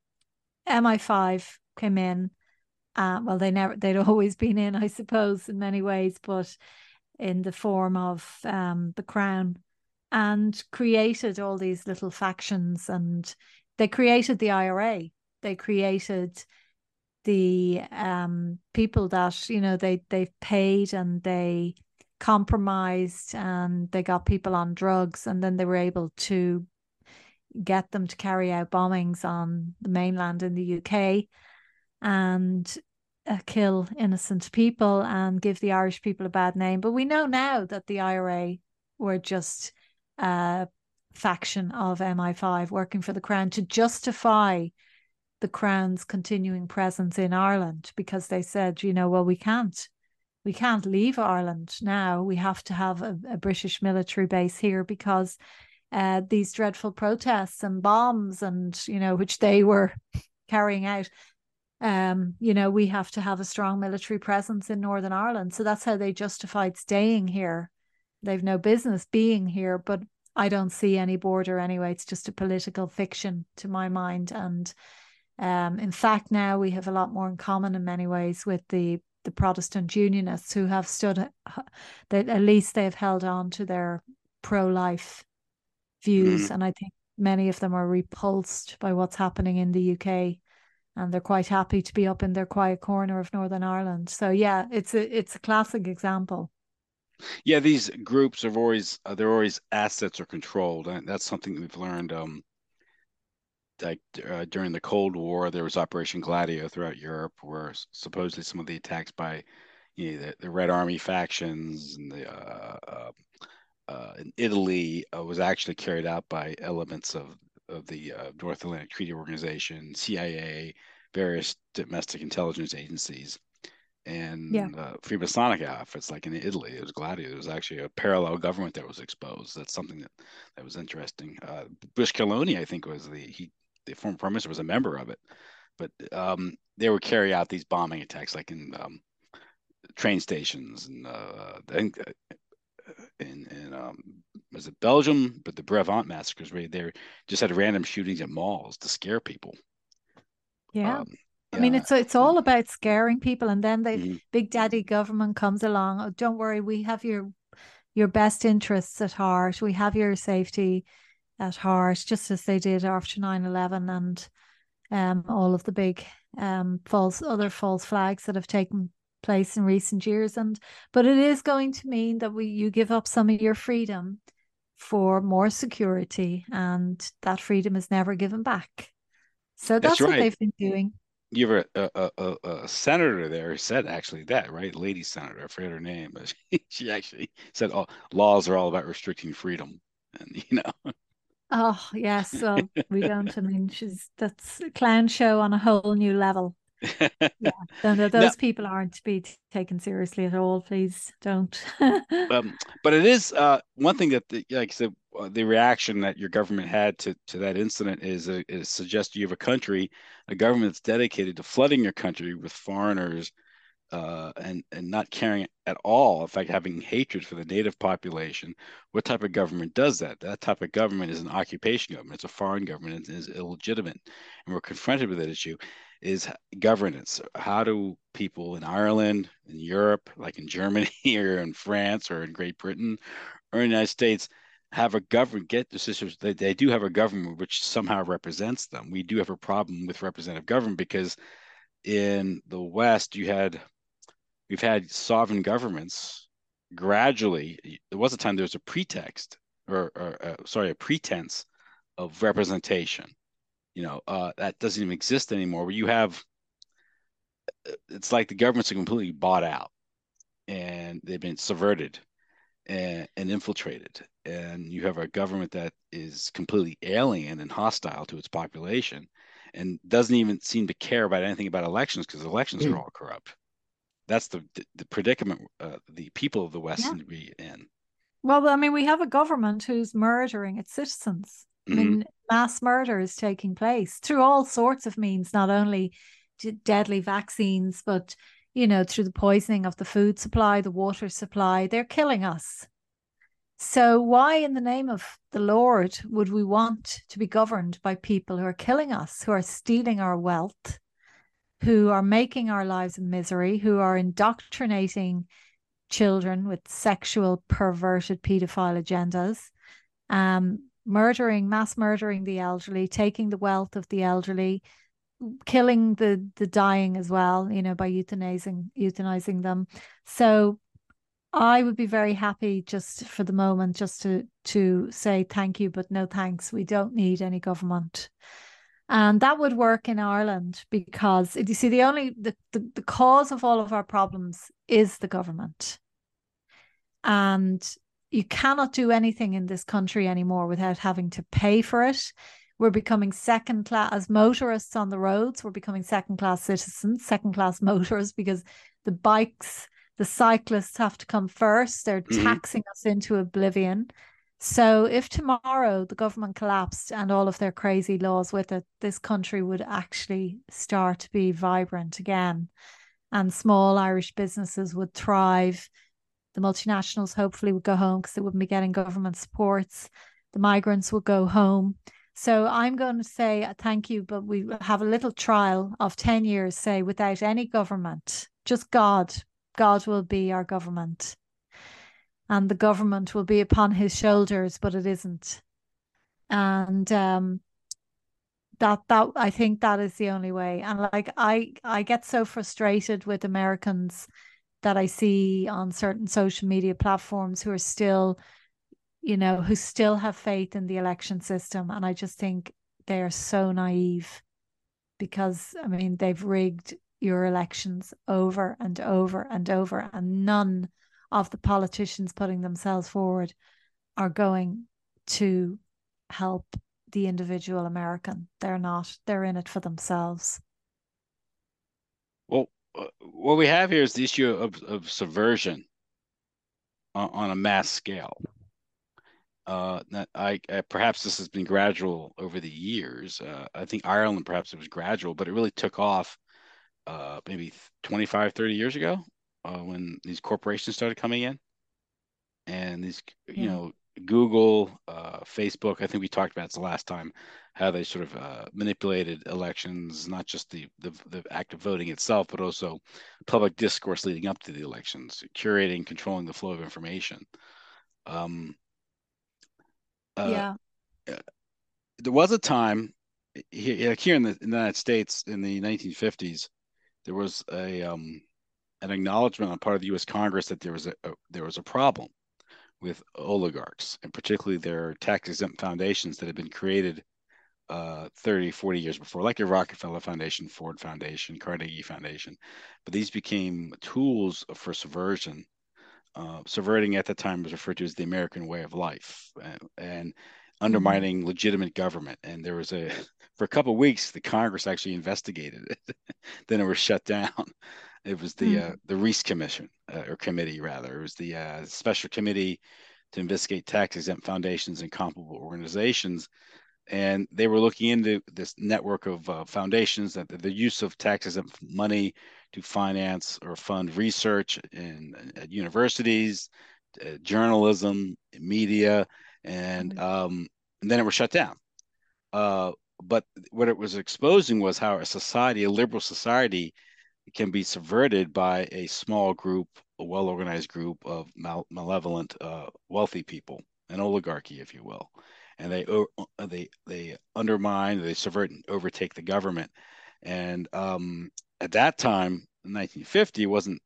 MI5 came in. Well, they'd always been in, I suppose, in many ways, but in the form of the Crown, and created all these little factions. And they created the IRA. They created the people that they paid, and they compromised, and they got people on drugs, and then they were able to get them to carry out bombings on the mainland in the UK and kill innocent people and give the Irish people a bad name. But we know now that the IRA were just a faction of MI5 working for the Crown to justify the Crown's continuing presence in Ireland, because they said, well, we can't leave Ireland now. We have to have a British military base here because these dreadful protests and bombs and, which they were carrying out, we have to have a strong military presence in Northern Ireland. So that's how they justified staying here. They've no business being here, but I don't see any border anyway. It's just a political fiction to my mind. And in fact, now we have a lot more in common in many ways with the Protestant Unionists, who have stood, that at least they have held on to their pro-life views. And I think many of them are repulsed by what's happening in the UK, and they're quite happy to be up in their quiet corner of Northern Ireland. So yeah, it's a classic example. Yeah, these groups are always they're always assets are controlled, and that's something that we've learned. During the Cold War, there was Operation Gladio throughout Europe, where supposedly some of the attacks by the Red Army factions and in Italy was actually carried out by elements of the North Atlantic Treaty Organization, CIA, various domestic intelligence agencies, and Freemasonic outfits. Like in Italy, it was Gladio. There was actually a parallel government that was exposed. That's something that was interesting. Buscaloni, I think, was the former prime minister, was a member of it, but they would carry out these bombing attacks, like in train stations, and I think in was it Belgium, but the Brevant massacres, where they just had random shootings at malls to scare people. I mean, it's all about scaring people, and then the big daddy government comes along. Oh, don't worry, we have your best interests at heart. We have your safety at heart, just as they did after 9/11 and all of the big false flags that have taken place in recent years. But it is going to mean that you give up some of your freedom for more security, and that freedom is never given back. So that's right. What they've been doing. You have a senator there who said actually that, right? Lady senator, I forget her name, but she actually said laws are all about restricting freedom, and Oh yes, well we don't. I mean, that's a clown show on a whole new level. Yeah, those people aren't to be taken seriously at all. Please don't. But it is one thing that, like I said, the reaction that your government had to that incident is it suggests you have a government that's dedicated to flooding your country with foreigners, and not caring at all, in fact, having hatred for the native population. What type of government does that? That type of government is an occupation government. It's a foreign government. It is illegitimate. And we're confronted with that issue, is governance. How do people in Ireland, in Europe, like in Germany or in France or in Great Britain or in the United States, have a government, get the systems? They do have a government which somehow represents them. We do have a problem with representative government because in the West, we've had sovereign governments gradually. There was a time there was a pretext a pretense of representation. That doesn't even exist anymore, where it's like the governments are completely bought out and they've been subverted and infiltrated. And you have a government that is completely alien and hostile to its population and doesn't even seem to care about anything about elections, because elections are all corrupt. That's the predicament the people of the West seem to be in. Well, I mean, we have a government who's murdering its citizens. I mean, mass murder is taking place through all sorts of means, not only deadly vaccines, but, through the poisoning of the food supply, the water supply. They're killing us. So why in the name of the Lord would we want to be governed by people who are killing us, who are stealing our wealth, who are making our lives a misery, who are indoctrinating children with sexual, perverted, paedophile agendas, mass murdering the elderly, taking the wealth of the elderly, killing the dying as well, by euthanizing them. So I would be very happy just for the moment just to say thank you, but no thanks. We don't need any government. And that would work in Ireland because you see, the cause of all of our problems is the government. And you cannot do anything in this country anymore without having to pay for it. We're becoming second class as motorists on the roads. We're becoming second class citizens, second class motorists, because the bikes, the cyclists have to come first. They're taxing us into oblivion. So if tomorrow the government collapsed and all of their crazy laws with it, this country would actually start to be vibrant again. And small Irish businesses would thrive. The multinationals hopefully would go home because they wouldn't be getting government supports. The migrants would go home. So I'm going to say thank you, but we have a little trial of 10 years, say, without any government, just God. God will be our government. And the government will be upon his shoulders, but it isn't. And that I think that is the only way. And like I get so frustrated with Americans that I see on certain social media platforms who are still, who still have faith in the election system. And I just think they are so naive because, I mean, they've rigged your elections over and over and over, and none of the politicians putting themselves forward are going to help the individual American. They're not. They're in it for themselves. Well, what we have here is the issue of subversion on a mass scale. Perhaps this has been gradual over the years. I think Ireland, perhaps it was gradual, but it really took off maybe 25, 30 years ago when these corporations started coming in. And these, Google, Facebook, I think we talked about it the last time, how they sort of manipulated elections, not just the act of voting itself, but also public discourse leading up to the elections, curating, controlling the flow of information. There was a time here in the United States in the 1950s, there was an acknowledgement on part of the U.S. Congress that there was a problem with oligarchs, and particularly their tax-exempt foundations that had been created 30, 40 years before, like your Rockefeller Foundation, Ford Foundation, Carnegie Foundation. But these became tools for subversion. Subverting at the time was referred to as the American way of life, and undermining legitimate government. And there was for a couple of weeks, the Congress actually investigated it. Then it was shut down. It was the Reece Commission, or committee rather. It was the special committee to investigate tax-exempt foundations and comparable organizations. And they were looking into this network of foundations, that the use of tax-exempt money to finance or fund research at universities, journalism, media, and then it was shut down. But what it was exposing was how a liberal society, can be subverted by a small group, a well-organized group of malevolent, wealthy people, an oligarchy, if you will. And they undermine, they subvert and overtake the government. And at that time, in 1950, wasn't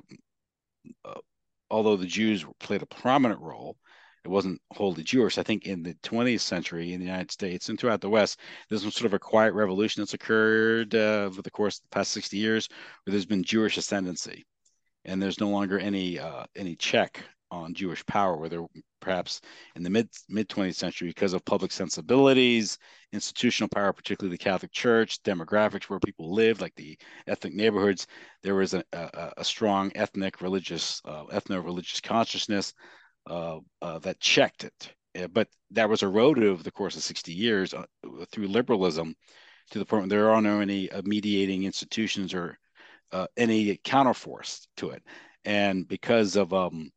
although the Jews played a prominent role, it wasn't wholly Jewish. I think in the 20th century in the United States and throughout the West, there's been sort of a quiet revolution that's occurred over the course of the past 60 years, where there's been Jewish ascendancy, and there's no longer any check on Jewish power, where there perhaps in the mid 20th century, because of public sensibilities, institutional power, particularly the Catholic Church, demographics where people lived, like the ethnic neighborhoods, there was a strong ethno-religious consciousness that checked it. But that was eroded over the course of 60 years through liberalism, to the point where there are no any mediating institutions or any counterforce to it. And because of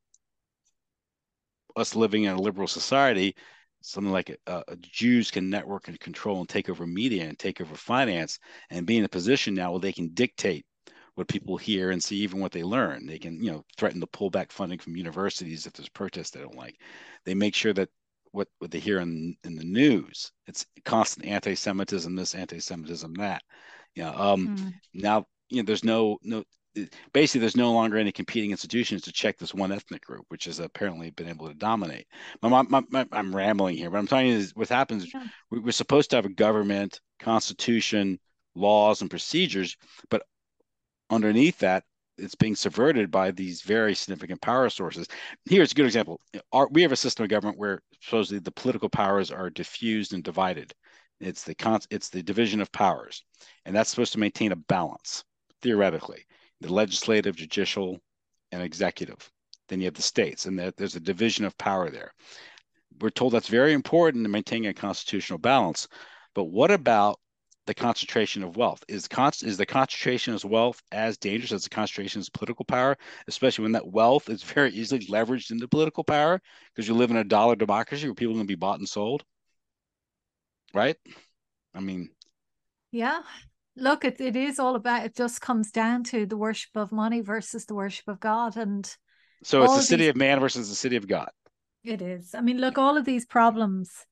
us living in a liberal society, something like Jews can network and control and take over media and take over finance, and be in a position now where they can dictate what people hear and see, even what they learn. They can, threaten to pull back funding from universities if there's protests they don't like. They make sure that what they hear in the news, it's constant anti-Semitism, this, anti-Semitism, that. Now, there's no basically there's no longer any competing institutions to check this one ethnic group, which has apparently been able to dominate. I'm rambling here, but I'm telling you is what happens. Yeah. We're supposed to have a government, constitution, laws, and procedures, but underneath that, it's being subverted by these very significant power sources. Here's a good example. We have a system of government where supposedly the political powers are diffused and divided. It's the division of powers, and that's supposed to maintain a balance theoretically. The legislative, judicial, and executive. Then you have the states, and there's a division of power there. We're told that's very important in maintaining a constitutional balance. But what about the concentration of wealth? Is the concentration of wealth as dangerous as the concentration of political power, especially when that wealth is very easily leveraged into political power because you live in a dollar democracy where people are going to be bought and sold, right? I mean, Yeah. Look, it is all about, it just comes down to the worship of money versus the worship of God. And so it's all the of city these, of man versus the city of God. it is. I mean, look, all of these problems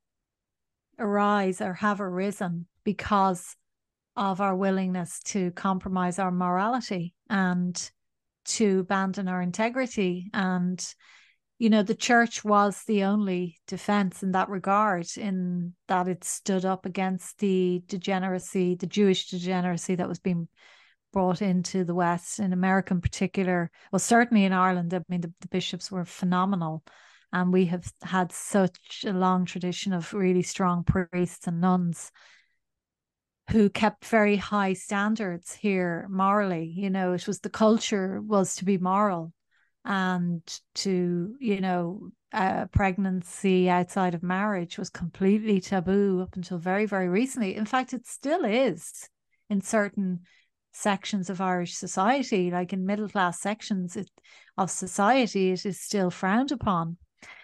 arise or have arisen because of our willingness to compromise our morality and to abandon our integrity. And, you know, the church was the only defense in that regard, in that it stood up against the degeneracy, the Jewish degeneracy that was being brought into the West, in America in particular. Well, certainly in Ireland, I mean, the bishops were phenomenal. And we have had such a long tradition of really strong priests and nuns who kept very high standards here morally. You know, it was the culture was to be moral and to, you know, pregnancy outside of marriage was completely taboo up until very, very recently. In fact, it still is in certain sections of Irish society, like in middle class sections of society, it is still frowned upon.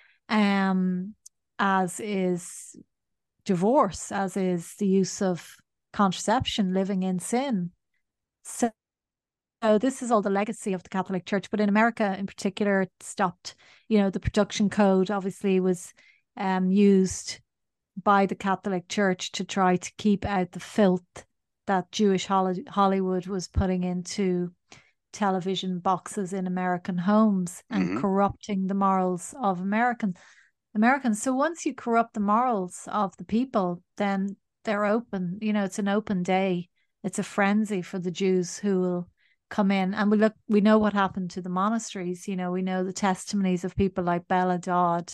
As is divorce, as is the use of contraception, living in sin. So this is all the legacy of the Catholic Church. But in America in particular, it stopped. You know, the production code obviously was used by the Catholic Church to try to keep out the filth that Jewish Hollywood was putting into television boxes in American homes and corrupting the morals of Americans. So once you corrupt the morals of the people, then they're open. You know, it's an open day. It's a frenzy for the Jews who will come in. And we know what happened to the monasteries. You know, we know the testimonies of people like Bella Dodd,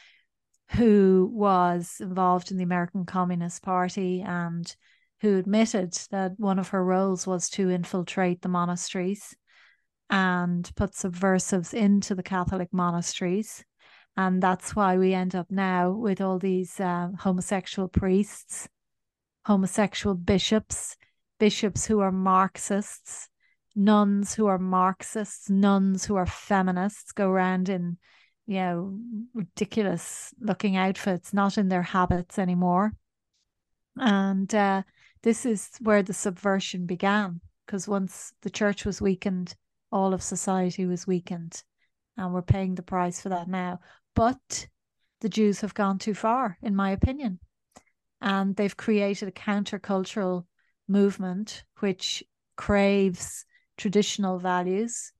who was involved in the American Communist Party and who admitted that one of her roles was to infiltrate the monasteries and put subversives into the Catholic monasteries. And that's why we end up now with all these homosexual priests, homosexual bishops, bishops who are Marxists, nuns who are Marxists, nuns who are feminists, go around in, you know, ridiculous looking outfits, not in their habits anymore. And this is where the subversion began, because once the church was weakened, all of society was weakened. And we're paying the price for that now. But the Jews have gone too far, in my opinion. And they've created a countercultural movement which craves traditional values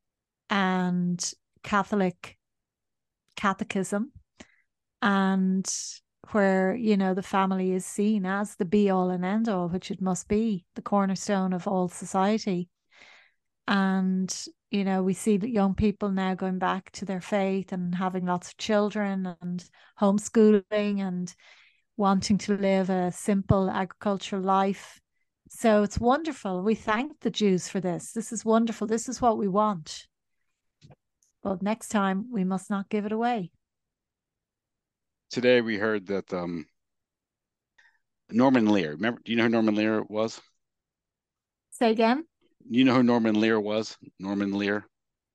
and Catholic catechism, and where, you know, the family is seen as the be all and end all, which it must be, the cornerstone of all society. And, you know, we see that young people now going back to their faith and having lots of children and homeschooling and wanting to live a simple agricultural life. So it's wonderful. We thank the Jews for this. This is wonderful. This is what we want. But next time we must not give it away. Today we heard that Norman Lear. Remember? Do you know who Norman Lear was? Say again. You know who Norman Lear was? Norman Lear.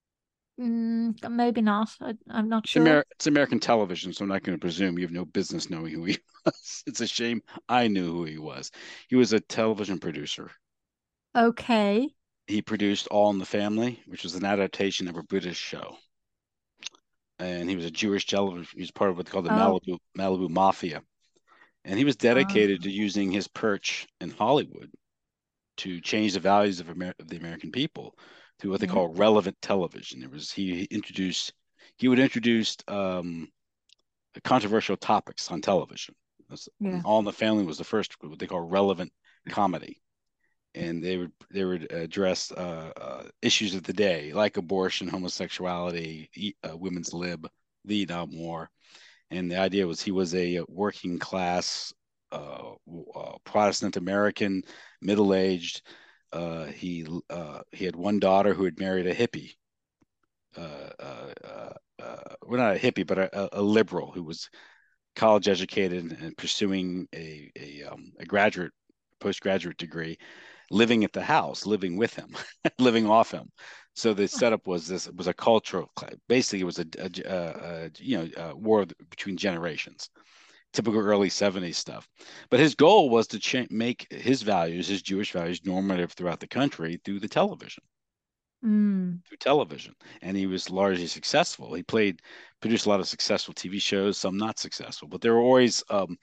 Maybe not. I'm not sure. It's American television, so I'm not going to presume you have no business knowing who he was. It's a shame I knew who he was. He was a television producer. Okay. He produced All in the Family, which was an adaptation of a British show. And he was a Jewish television. He was part of what's called the Malibu Mafia. And he was dedicated to using his perch in Hollywood to change the values of the American people, to what they call relevant television. He would introduce controversial topics on television. All in the Family was the first what they call relevant comedy, and they would address issues of the day like abortion, homosexuality, women's lib, the Vietnam War, and the idea was he was a working class Protestant American, middle aged. He had one daughter who had married a hippie. Well, not a hippie, but a liberal who was college educated and pursuing a postgraduate degree, living at the house, living with him, living off him. So the setup was it was a cultural, basically it was a war between generations, typical early 70s stuff. But his goal was to make his Jewish values, normative throughout the country through the television. Through television, and he was largely successful. He produced a lot of successful TV shows, some not successful, but they were always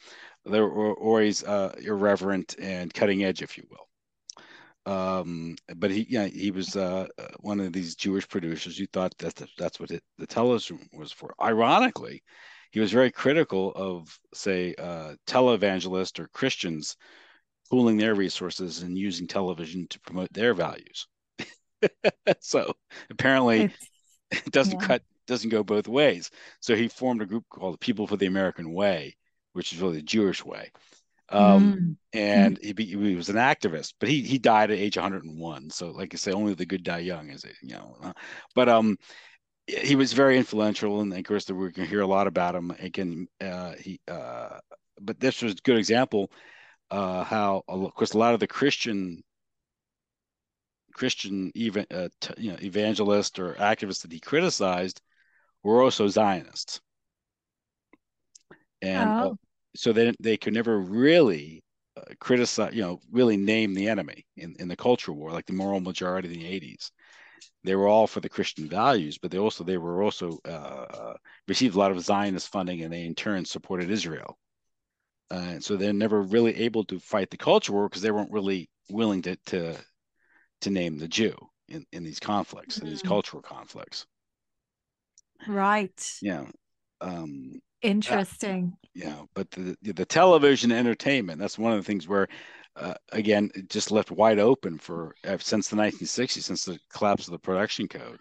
irreverent and cutting edge, if you will. But he was one of these Jewish producers who thought that's what the television was for. Ironically, he was very critical of, say, televangelists or Christians pooling their resources and using television to promote their values. So apparently it doesn't go both ways. So he formed a group called People for the American Way, which is really the Jewish way. And he was an activist, but he died at age 101. So like I say, only the good die young, is it? But he was very influential, and of course we're going to hear a lot about him again. But this was a good example how, of course, a lot of the Christian evangelists or activists that he criticized were also Zionists, and so they could never really criticize, really name the enemy in the culture war, like the moral majority in the 80s. They were all for the Christian values, but they were also received a lot of Zionist funding, and they in turn supported Israel. So they're never really able to fight the culture war because they weren't really willing to name the Jew in these conflicts, in these cultural conflicts. Right. Yeah. Interesting. But the television entertainment, that's one of the things where, again, it just left wide open since the 1960s, since the collapse of the production code.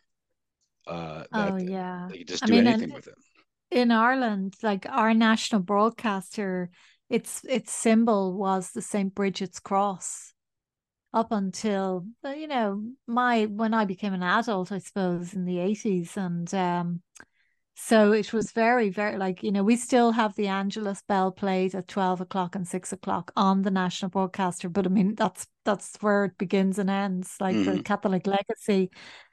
They could just do anything with it. In Ireland, like our national broadcaster, its symbol was the St. Bridget's cross. Up until, when I became an adult, I suppose, in the 80s. And so it was very, very, we still have the Angelus bell played at 12 o'clock and 6 o'clock on the national broadcaster. But I mean, that's where it begins and ends, like the Catholic legacy.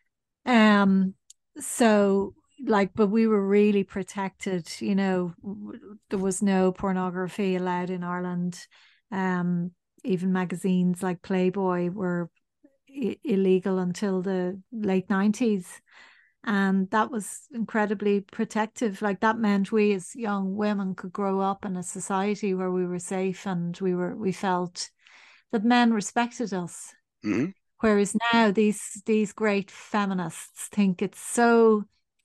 So, but we were really protected, there was no pornography allowed in Ireland. Even magazines like Playboy were illegal until the late 90s. And that was incredibly protective. Like, that meant we as young women could grow up in a society where we were safe, and we felt that men respected us. Whereas now these great feminists think it's so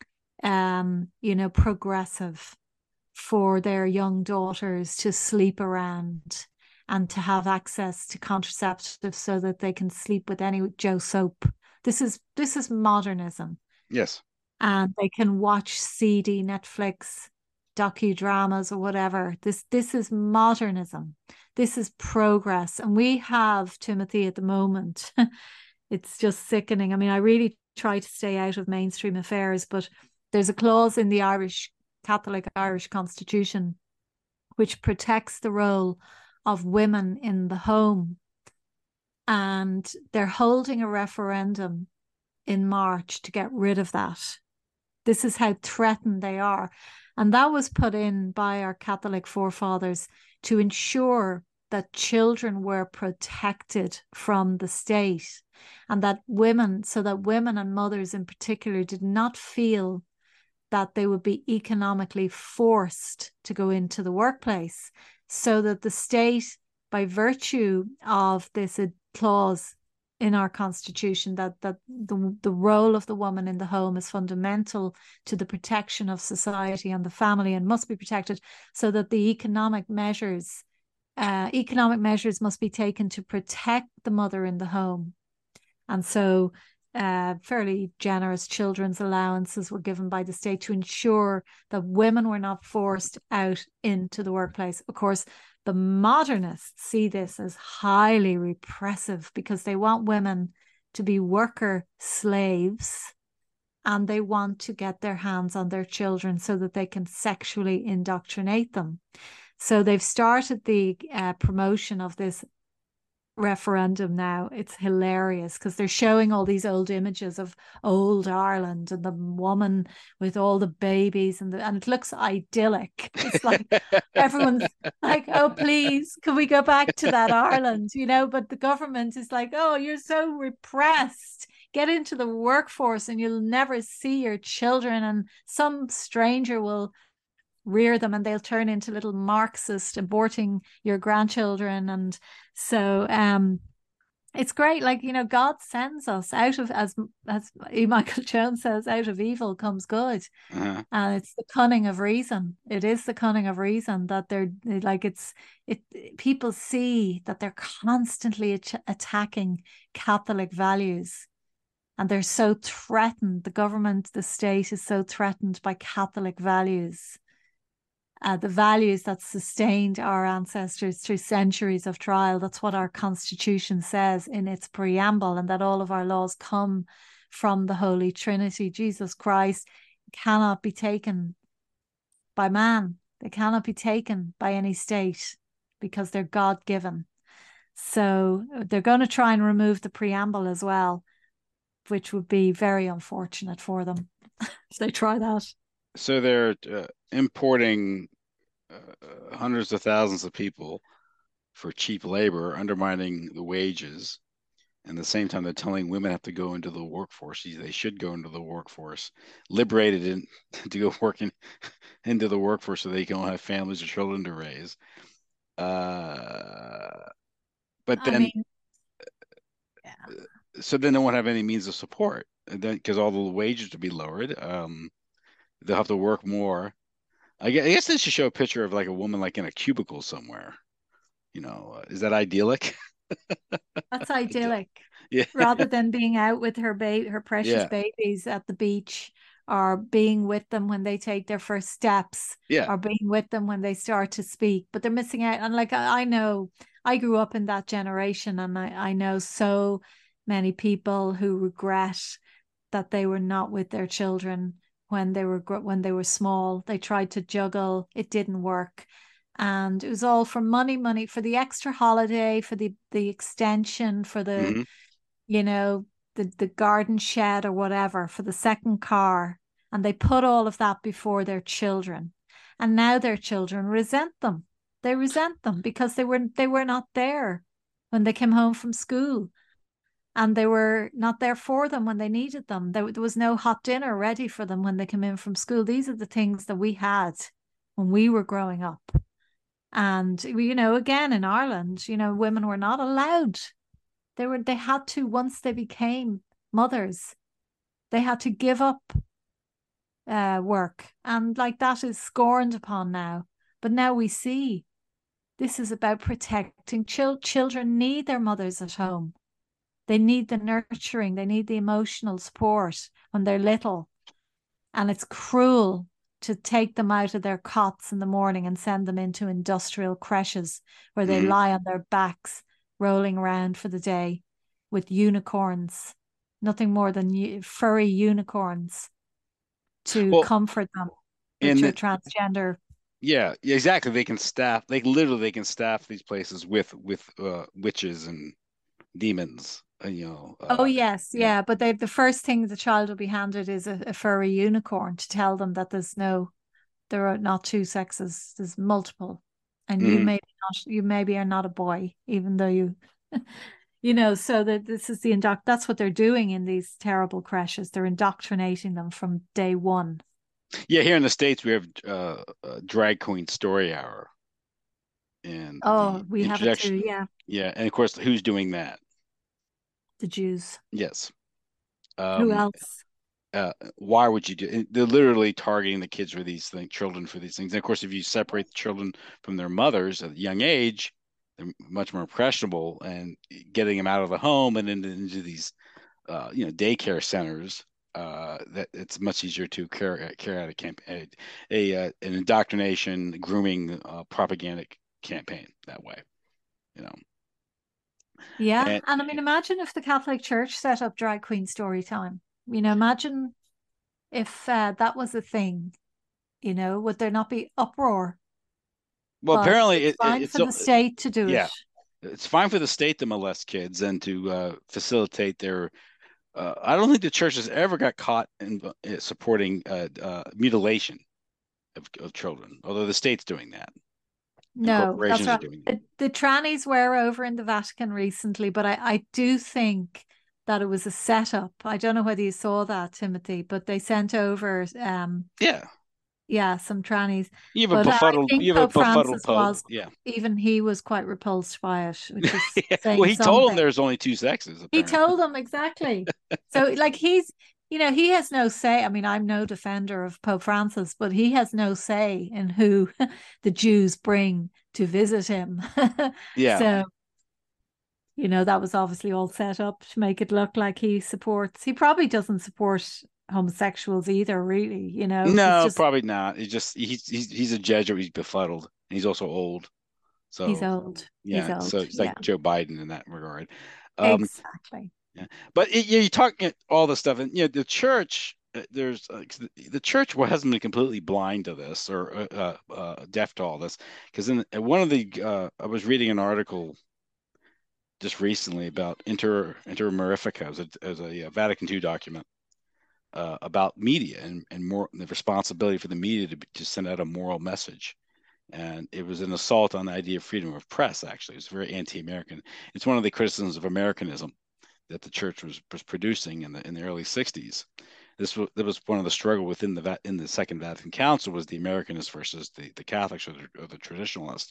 progressive for their young daughters to sleep around and to have access to contraceptives so that they can sleep with any Joe Soap. This is modernism. Yes. And they can watch CD, Netflix, docudramas or whatever. This is modernism. This is progress. And we have, Timothy, at the moment, it's just sickening. I mean, I really try to stay out of mainstream affairs, but there's a clause in the Catholic Irish Constitution which protects the role of women in the home. And they're holding a referendum in March to get rid of that. This is how threatened they are. And that was put in by our Catholic forefathers to ensure that children were protected from the state, and that women and mothers in particular did not feel that they would be economically forced to go into the workplace, so that the state, by virtue of this clause, in our constitution that the role of the woman in the home is fundamental to the protection of society and the family, and must be protected, so that the economic measures must be taken to protect the mother in the home. And so fairly generous children's allowances were given by the state to ensure that women were not forced out into the workplace. Of course, the modernists see this as highly repressive because they want women to be worker slaves, and they want to get their hands on their children so that they can sexually indoctrinate them. So they've started the promotion of this referendum now. It's hilarious because they're showing all these old images of old Ireland and the woman with all the babies, and it looks idyllic. It's like everyone's like, oh, please, can we go back to that Ireland, but the government is like, oh, you're so repressed, get into the workforce and you'll never see your children, and some stranger will rear them and they'll turn into little Marxist, aborting your grandchildren. And so it's great. Like, God sends us out of, as E. Michael Jones says, out of evil comes good. And it's the cunning of reason. It is the cunning of reason that they're like, people see that they're constantly attacking Catholic values. And they're so threatened. The government, the state is so threatened by Catholic values. The values that sustained our ancestors through centuries of trial. That's what our Constitution says in its preamble, and that all of our laws come from the Holy Trinity. Jesus Christ cannot be taken by man. They cannot be taken by any state because they're God-given. So they're going to try and remove the preamble as well, which would be very unfortunate for them if they try that. So they're importing hundreds of thousands of people for cheap labor, undermining the wages. And at the same time, they're telling women have to go into the workforce. They should go into the workforce, liberated to go working into the workforce so they can have families or children to raise. But then, so then they won't have any means of support, and then because all the wages will be lowered. They'll have to work more. I guess they should show a picture of like a woman like in a cubicle somewhere. Is that idyllic? That's idyllic. Yeah. Rather than being out with her precious babies at the beach, or being with them when they take their first steps, or being with them when they start to speak. But they're missing out. And like, I know, I grew up in that generation, and I know so many people who regret that they were not with their children when they were small. They tried to juggle, it didn't work, and it was all for money for the extra holiday, for the extension, for the the garden shed or whatever, for the second car, and they put all of that before their children. And now their children resent them. They resent them because they were not there when they came home from school. And they were not there for them when they needed them. There was no hot dinner ready for them when they came in from school. These are the things that we had when we were growing up. And, again, in Ireland, women were not allowed. They had to, once they became mothers, they had to give up work. And like, that is scorned upon now. But now we see this is about protecting children. Need their mothers at home. They need the nurturing. They need the emotional support when they're little. And it's cruel to take them out of their cots in the morning and send them into industrial creches where they lie on their backs, rolling around for the day with unicorns, nothing more than furry unicorns to comfort them with your transgender. Yeah, exactly. They can staff these places with witches and demons. Yes, yeah. But the first thing the child will be handed is a furry unicorn to tell them that there are not two sexes, there's multiple, and you maybe are not a boy, even though you so that this is that's what they're doing in these terrible creches. They're indoctrinating them from day one. Yeah, here in the States we have Drag Queen Story Hour, and we have it too. Yeah, and of course, who's doing that? the Jews. Yes. Who else? Why would you do? They're literally targeting the kids for these things, children for these things. And of course, if you separate the children from their mothers at a young age, they're much more impressionable. And getting them out of the home and into these, daycare centers, that it's much easier to carry out an indoctrination, grooming, propaganda campaign that way. Yeah. And And I mean, imagine if the Catholic Church set up drag queen story time. Imagine if that was a thing, would there not be uproar? well, But apparently it's fine for the state to do it. yeah, it's fine for the state to molest kids and to facilitate their. I don't think the church has ever got caught in supporting mutilation of children, although the state's doing that and No, that's corporations are right. doing that. The trannies were over in the Vatican recently, but I do think that it was a setup. I don't know whether you saw that, Timothy, but they sent over Yeah, some trannies. you have a But I befuddled, think you have a Pope befuddled Francis pope. was, Yeah. even he was quite repulsed by it, which is Well, saying he told them something. there's only two sexes, He apparently. told them exactly. So, like, he has no say. I mean, I'm no defender of Pope Francis, but he has no say in who the Jews bring to visit him. Yeah. So, that was obviously all set up to make it look like he probably doesn't support homosexuals either, really. It's No, just, probably not. He's a Jesuit. He's befuddled. And he's also old. he's So old. He's yeah, so old. it's like Yeah, Joe Biden in that regard. exactly. Yeah. But you talk all this stuff, and the church. There's the church hasn't been completely blind to this or deaf to all this, because in one of the I was reading an article just recently about Inter Mirifica as a Vatican II document about media and more the responsibility for the media to send out a moral message. And it was an assault on the idea of freedom of press. Actually, it's very anti-American. It's one of the criticisms of Americanism that the church was producing in the early '60s. That was one of the struggle within the Second Vatican Council was the Americanists versus the Catholics or the traditionalists.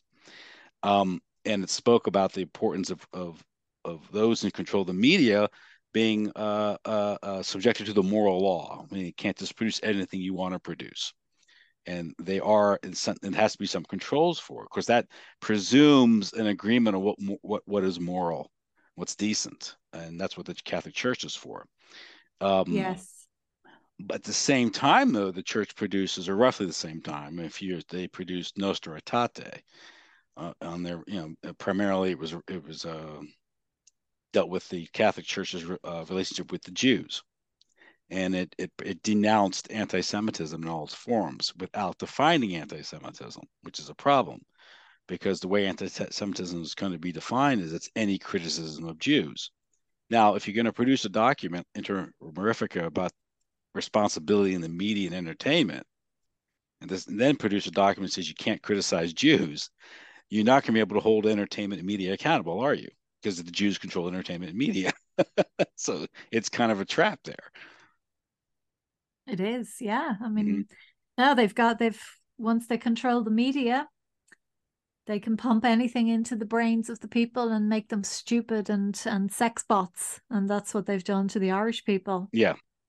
And it spoke about the importance of those in control of the media being subjected to the moral law. I mean, you can't just produce anything you want to produce, and they are. It has to be some controls for it, because that presumes an agreement of what is moral, what's decent, and that's what the Catholic Church is for. Yes. But at the same time, though, the church produces, or roughly the same time, they produced Nostra Aetate on their, primarily it was dealt with the Catholic Church's relationship with the Jews, and it denounced anti-Semitism in all its forms without defining anti-Semitism, which is a problem, because the way anti-Semitism is going to be defined is it's any criticism of Jews. Now, if you're going to produce a document, Inter Mirifica, about responsibility in the media and entertainment, and then produce a document that says you can't criticize Jews, you're not going to be able to hold entertainment and media accountable, are you? Because the Jews control entertainment and media. So it's kind of a trap there. It is, yeah. I mean, now once they control the media, they can pump anything into the brains of the people and make them stupid and sex bots, and that's what they've done to the Irish people. Yeah.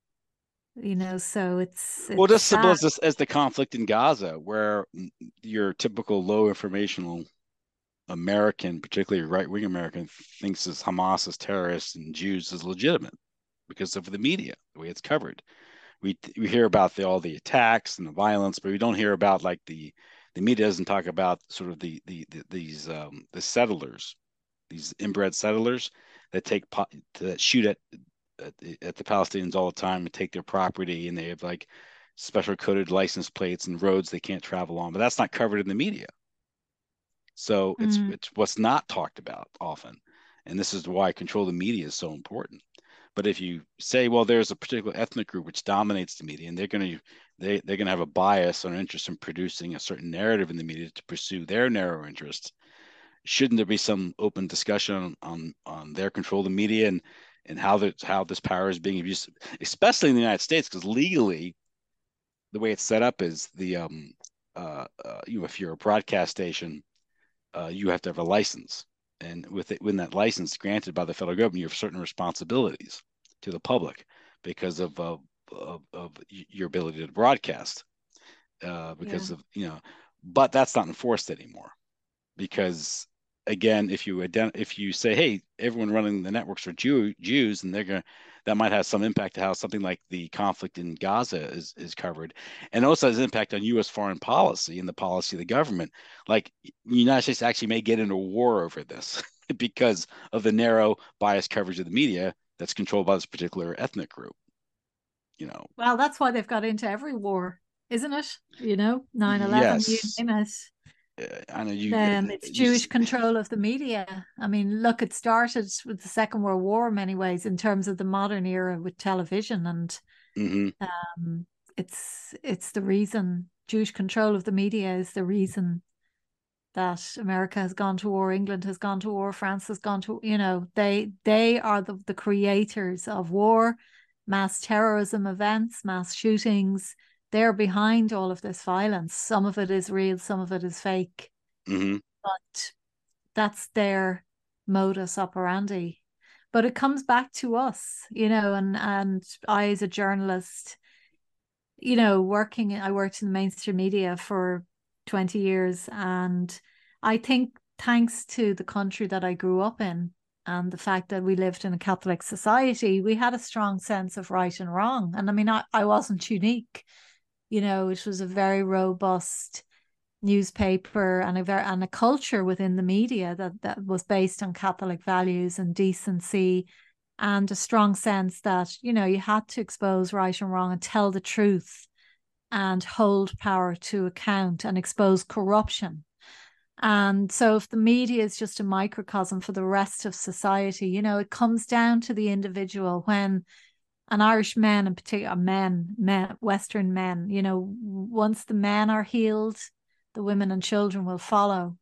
So it's Well, just sad. suppose this as the conflict in Gaza, where your typical low informational American, particularly right-wing American, thinks as Hamas as terrorists and Jews as legitimate because of the media, the way it's covered. We hear about all the attacks and the violence, but we don't hear about, like, the media doesn't talk about sort of these the settlers, these inbred settlers that shoot at the Palestinians all the time and take their property, and they have like special coded license plates and roads they can't travel on, but that's not covered in the media. So it's what's not talked about often, and this is why control of the media is so important. But if you say, well, there's a particular ethnic group which dominates the media, and they're going to have a bias or an interest in producing a certain narrative in the media to pursue their narrow interests, shouldn't there be some open discussion on their control of the media and how this power is being abused, especially in the United States, because legally, the way it's set up is if you're a broadcast station, you have to have a license, And with it, when that license granted by the federal government, you have certain responsibilities to the public because of your ability to broadcast. Because of but that's not enforced anymore because again, if you say, hey, everyone running the networks are Jews, and that might have some impact to how something like the conflict in Gaza is covered, and also has impact on U.S. foreign policy and the policy of the government. Like the United States actually may get into a war over this because of the narrow biased coverage of the media that's controlled by this particular ethnic group. Well, that's why they've got into every war, isn't it? 9/11, you Yes. name it. I know It's Jewish control of the media. I mean, look, it started with the Second World War in many ways in terms of the modern era with television, and it's the reason Jewish control of the media is the reason that America has gone to war, England has gone to war, France has gone to, they are the creators of war, mass terrorism events, mass shootings. They're behind all of this violence. Some of it is real, some of it is fake. But that's their modus operandi. But it comes back to us, and I, as a journalist, I worked in the mainstream media for 20 years. And I think thanks to the country that I grew up in and the fact that we lived in a Catholic society, we had a strong sense of right and wrong. And I mean, I wasn't unique. It was a very robust newspaper and a culture within the media that was based on Catholic values and decency and a strong sense that, you had to expose right and wrong and tell the truth and hold power to account and expose corruption. And so if the media is just a microcosm for the rest of society, it comes down to the individual. When an Irish men in particular, Western men, once the men are healed, the women and children will follow.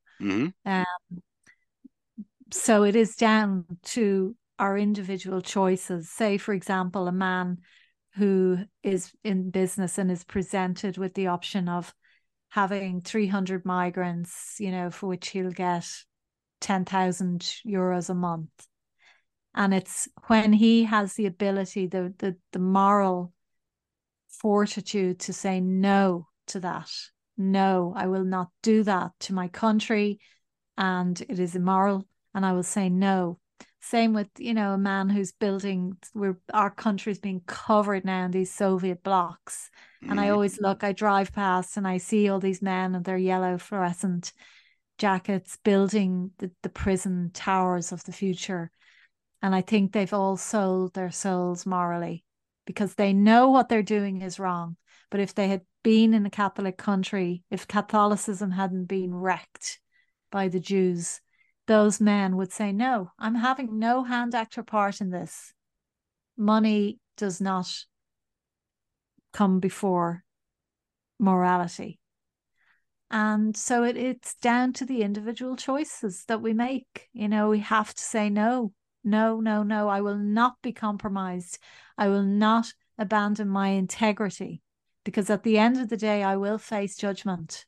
So it is down to our individual choices. Say, for example, a man who is in business and is presented with the option of having 300 migrants, for which he'll get 10,000 euros a month. And it's when he has the ability, the moral fortitude to say no to that. No, I will not do that to my country, and it is immoral, and I will say no. Same with, a man who's building, our country's being covered now in these Soviet blocks. And I drive past and I see all these men in their yellow fluorescent jackets building the prison towers of the future. And I think they've all sold their souls morally because they know what they're doing is wrong. But if they had been in a Catholic country, if Catholicism hadn't been wrecked by the Jews, those men would say, no, I'm having no hand, act, or part in this. Money does not come before morality. And so it's down to the individual choices that we make. We have to say no. No, no, no, I will not be compromised. I will not abandon my integrity, because at the end of the day, I will face judgment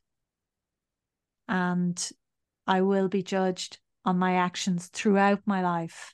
and I will be judged on my actions throughout my life.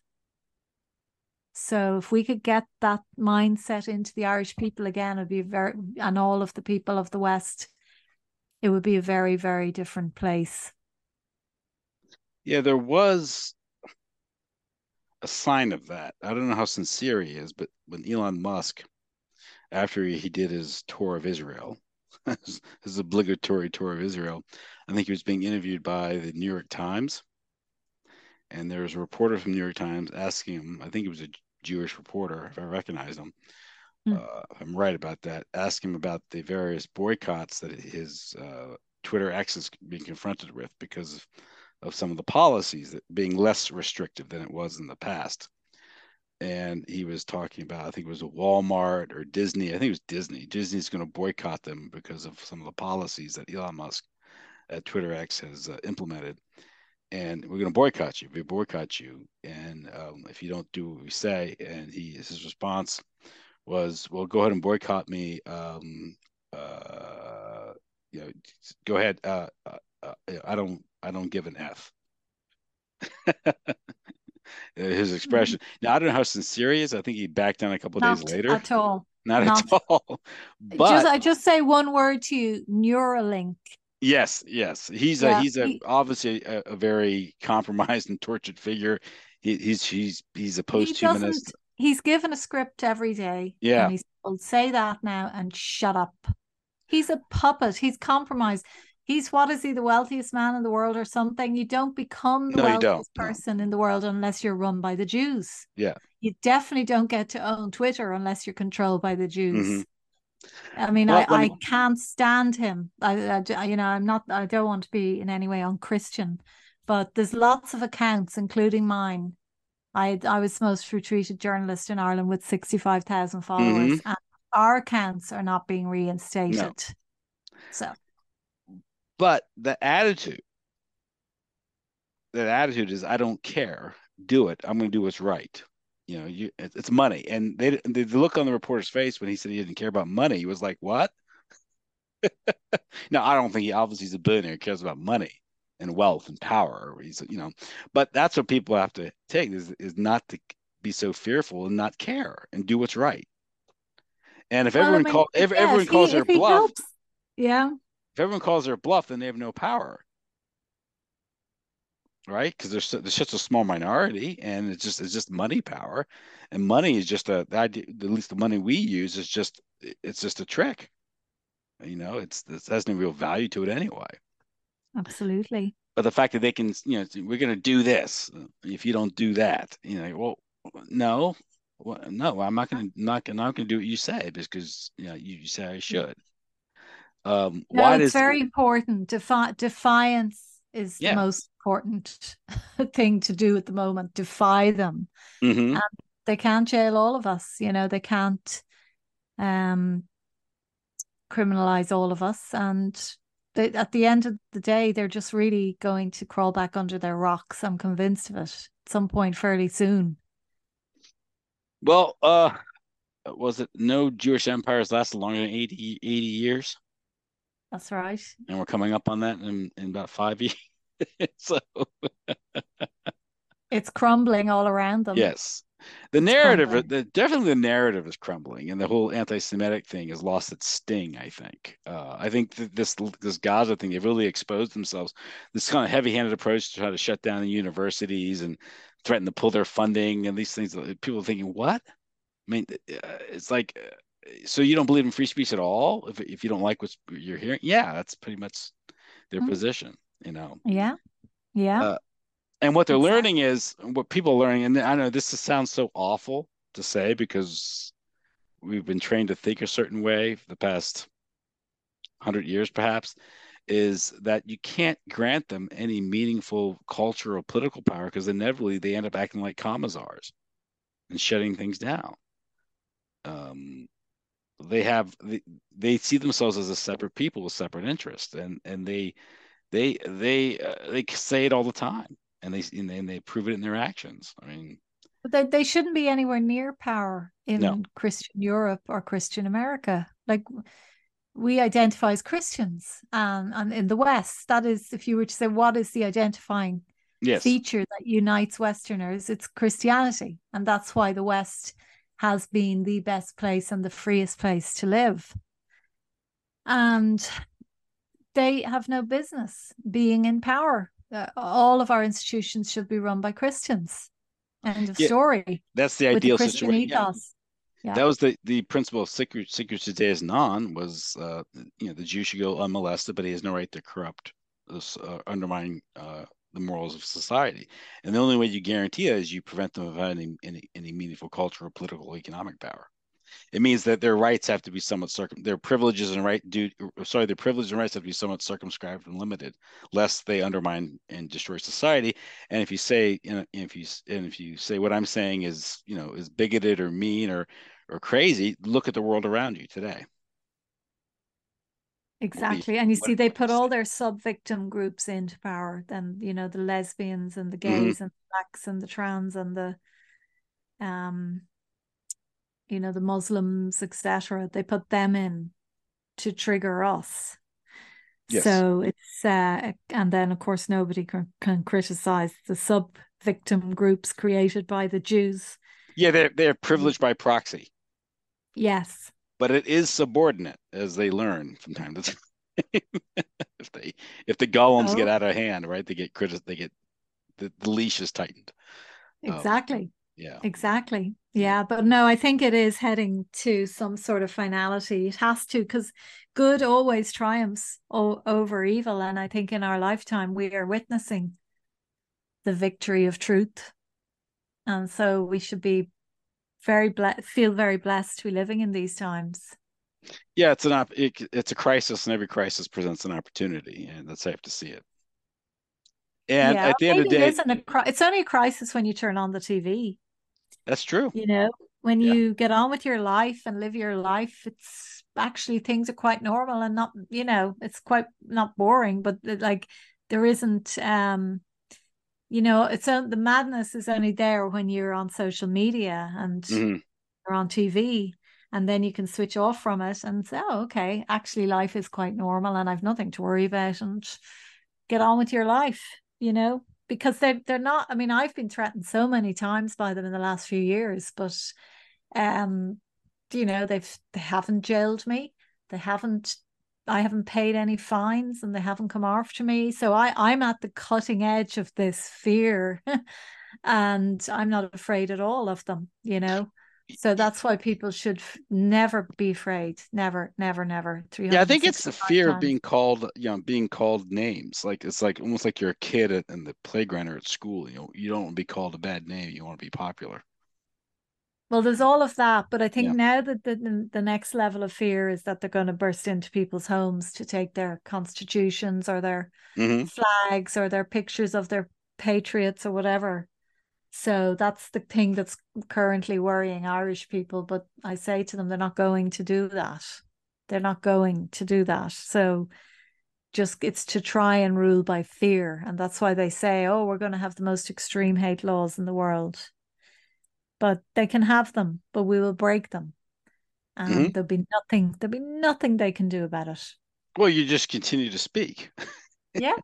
So if we could get that mindset into the Irish people again, it'd be and all of the people of the West, it would be a very, very different place. Yeah, there was a sign of that. I don't know how sincere he is, but when Elon Musk, after he did his tour of Israel, his obligatory tour of Israel, I think he was being interviewed by the New York Times. And there was a reporter from the New York Times asking him, I think it was a Jewish reporter, if I recognize him, if I'm right about that, asking him about the various boycotts that his Twitter X is being confronted with because of some of the policies that being less restrictive than it was in the past. And he was talking about, I think it was a Walmart or Disney. I think it was Disney. Disney's going to boycott them because of some of the policies that Elon Musk at Twitter X has implemented. And we're going to boycott you. We boycott you, and if you don't do what we say. And his response was, "Well, go ahead and boycott me. Go ahead. I don't give an F." His expression. Now I don't know how sincere he is. I think he backed down a couple of days Not later. at all. Not at Not all. just But I just say one word to you, Neuralink. yes, yes, Yeah. he's a obviously a very compromised and tortured figure. He's a He post-humanist. doesn't, he's given a script every day and Yeah, he's told, say that now and shut up. He's a puppet. He's compromised. He's, what is he, the wealthiest man in the world or something? You don't become the no, you don't. wealthiest No, person in the world unless you're run by the Jews. yeah. You definitely don't get to own Twitter unless you're controlled by the Hmm. Jews. I mean, Well, let I me. can't stand him. You know, I'm not, I don't want to be in any way unchristian, but there's lots of accounts, including mine. I was the most retweeted journalist in Ireland with 65,000 Hmm. followers, and our accounts are not being No, reinstated. So, but that attitude is, I don't care. Do it. I'm going to do what's right. You know, it's money. And the look on the reporter's face when he said he didn't care about money, he was like, what? No, I don't think he obviously he's a billionaire. He cares about money and wealth and power. But that's what people have to take is not to be so fearful and not care and do what's right. And well, I mean, if yeah, everyone calls their if he bluff, helps, yeah. if everyone calls their bluff, then they have no power, right? Because there's such a small minority, and it's just money power, and money is just the idea. At least the money we use is just a trick. It has no real value to it anyway. Absolutely. But the fact that they can, we're going to do this. If you don't do that, well, no, no, I'm not going to do what you say because you say I should. No, Why it's does very important. Defiance is the Yeah. most important thing to do at the moment. Defy them. Hmm. And they can't jail all of us. You know, they can't um, criminalize all of us. And at the end of the day, they're just really going to crawl back under their rocks. I'm convinced of it at some point fairly soon. Well, was it no Jewish empires lasted longer than 80 years? That's right. And we're coming up on that in about 5 years. So, It's crumbling all around them. yes. The It's narrative, crumbling. definitely the narrative is crumbling, and the whole anti-Semitic thing has lost its sting, I think. I think that this Gaza thing, they've really exposed themselves. This kind of heavy-handed approach to try to shut down the universities and threaten to pull their funding and these things. People are thinking, what? I mean, it's like, so you don't believe in free speech at all? If you don't like what you're hearing? Yeah, that's pretty much their Mm. position, you know. Yeah. Yeah. Uh, and what they're Exactly. learning is what people are learning, and I know this sounds so awful to say because we've been trained to think a certain way for the past 100 years, perhaps, is that you can't grant them any meaningful cultural political power because inevitably they end up acting like commissars and shutting things down. Um, they have they see themselves as a separate people with separate interests, and they say it all the time, and they prove it in their actions. I mean, But they shouldn't be anywhere near power no, in Christian Europe or Christian America. Like we identify as Christians, and in the West, that is, if you were to say what is the identifying yes, feature that unites Westerners, it's Christianity, and that's why the West has been the best place and the freest place to live. And they have no business being in power. All of our institutions should be run by Christians. End of yeah, story. that's the With the ideal Christian situation. Yeah, ethos. Yeah. that was the principle of Secret Judaeus non was the Jew should go unmolested, but he has no right to corrupt this undermine the morals of society. And the only way you guarantee that is you prevent them of having any meaningful cultural, political, economic power. It means that their rights have to be somewhat their privileges and their privileges and rights have to be somewhat circumscribed and limited, lest they undermine and destroy society. And if you say what I'm saying is bigoted or mean or crazy, look at the world around you today. What do you Exactly. And you see, they what do you put all see? their sub-victim groups into power. Then, the lesbians and the Hmm. gays and the blacks and the trans and um, the Muslims, etc. They put them in to trigger us. Yes. So it's and then of course nobody can criticize the sub victim groups created by the Jews. Yeah, they're privileged by proxy, Yes. but it is subordinate as they learn from time to time. if they if the golems get Oh, out of hand, right, they get the leash is tightened. Um, exactly. yeah, Exactly. yeah, Yeah, but no, I think it is heading to some sort of finality. It has to, because good always triumphs over evil. And I think in our lifetime, we are witnessing the victory of truth. And so we should be feel very blessed to be living in these times. yeah. It's a crisis, and every crisis presents an opportunity, and that's how you have to see it. And Yeah, at the end of maybe the it day, isn't it's only a crisis when you turn on the TV. that's true. You know, when Yeah. you get on with your life and live your life, it's actually things are quite normal and not, it's quite not boring, but like there isn't, the madness is only there when you're on social media and Hmm. you're on TV. And then you can switch off from it and say, oh, okay, actually life is quite normal and I've nothing to worry about and get on with your life, because they're not, I mean, I've been threatened so many times by them in the last few years, but um, they haven't jailed me. They haven't I haven't paid any fines and they haven't come after me. So I'm at the cutting edge of this fear and I'm not afraid at all of them. So that's why people should never be afraid. Never, never, never. Yeah, I think it's the 365 fear of times. being called, being called names. Like it's like almost like you're a kid in the playground or at school. You don't want to be called a bad name. You want to be popular. Well, there's all of that, but I think Yeah. now that the next level of fear is that they're going to burst into people's homes to take their constitutions or their Hmm. flags or their pictures of their patriots or whatever. So that's the thing that's currently worrying Irish people. But I say to them, they're not going to do that. They're not going to do that. So just it's to try and rule by fear. And that's why they say, oh, we're going to have the most extreme hate laws in the world. But they can have them, but we will break them. Hmm. And there'll be nothing they can do about it. Well, you just continue to speak. Yeah,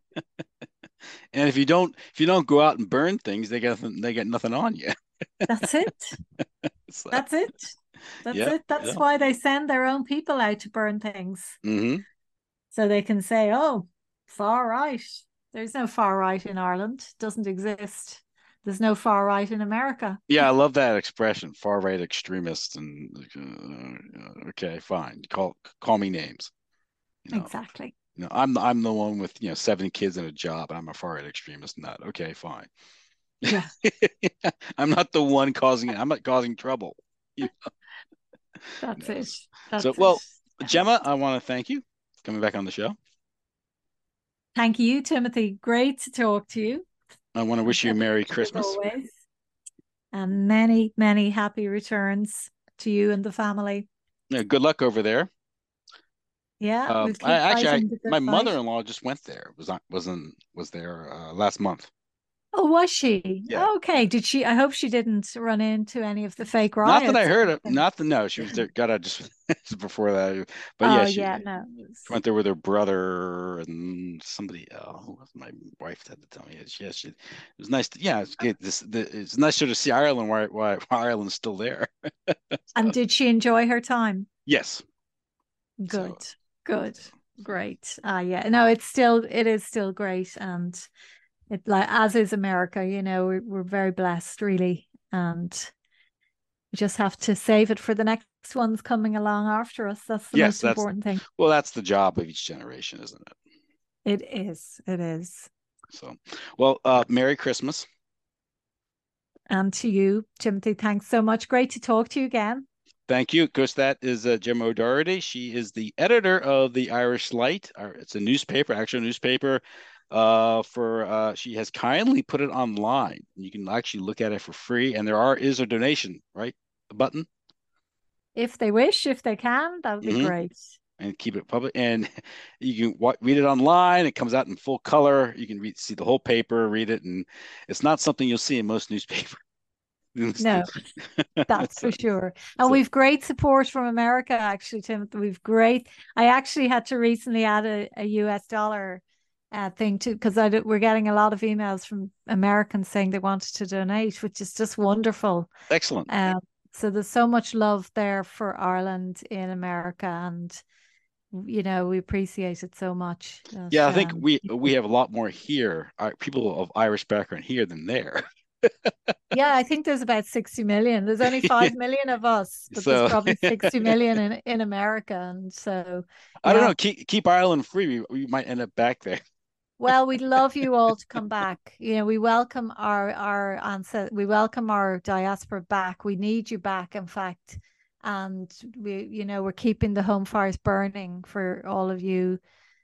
And if you don't go out and burn things, they get nothing on you. that's it. So, That's it. That's yeah, it. That's yeah. why they send their own people out to burn things. Hmm. So they can say, oh, far right. There's no far right in Ireland. It doesn't exist. There's no far right in America. Yeah, I love that expression, far right extremists, and okay, fine, call me names. You know, Exactly. I'm the one with 7 kids and a job, and I'm a far right extremist. Not okay, fine. Yeah, I'm not the one causing it. I'm not causing trouble. You that's know. it. So, That's it. well, Gemma, I want to thank you for coming back on the show. Thank you, Timothy. Great to talk to you. I want to wish It's you a a Merry pleasure as Christmas. always. And many, many happy returns to you and the family. Yeah, good luck over there. Yeah, we'll I keep actually, fighting the good my fight. mother-in-law just went there. Was there last month. Oh, was she? Yeah. Okay. Did she? I hope she didn't run into any of the fake Not that I riots. heard of. Not the no. She was there. Got out just before that. But yeah, Oh, she yeah, no. went there with her brother and somebody else. My wife had to tell me. It was nice. Yeah, it's nicer to see Ireland. Why Ireland's still there. And So, did she enjoy her time? yes. So Good, good, great. Yeah, no, it is still great, and it like as is America. We're very blessed, really, and we just have to save it for the next ones coming along after us. That's the yes, most important thing. that's the job of each generation, isn't it? It is. It is. So, well, Merry Christmas. And to you, Timothy, thanks so much. Great to talk to you again. Thank you. Of course, that is Gemma O'Doherty. She is the editor of the Irish Light. It's a newspaper, actual newspaper. She has kindly put it online. You can actually look at it for free, and is a donation, right? A button. If they wish, if they can, that would be Hmm. great. And keep it public. And you can read it online. It comes out in full color. You can see the whole paper, read it, and it's not something you'll see in most newspapers. No, that's for sure. And So we've great support from America, actually, Timothy. We've great. I actually had to recently add a US dollar thing too, because we're getting a lot of emails from Americans saying they wanted to donate, which is just wonderful. excellent. So there's so much love there for Ireland in America, and we appreciate it so much. Yeah, I think we have a lot more here, people of Irish background here than there. Yeah, I think there's about 60 million. There's only 5 million of us, but there's So probably 60 million in America. And so, I don't yeah. know. Keep Ireland free. We might end up back there. Well, we'd love you all to come back. We welcome we welcome our diaspora back. We need you back, in fact. And we're keeping the home fires burning for all of you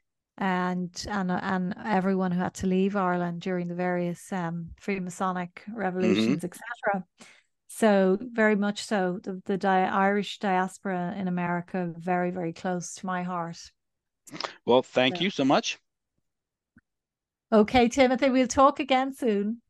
and everyone who had to leave Ireland during the various Freemasonic revolutions, etc. So very much so, the Irish diaspora in America, very, very close to my heart. Well, thank you so much. Okay, Timothy, we'll talk again soon.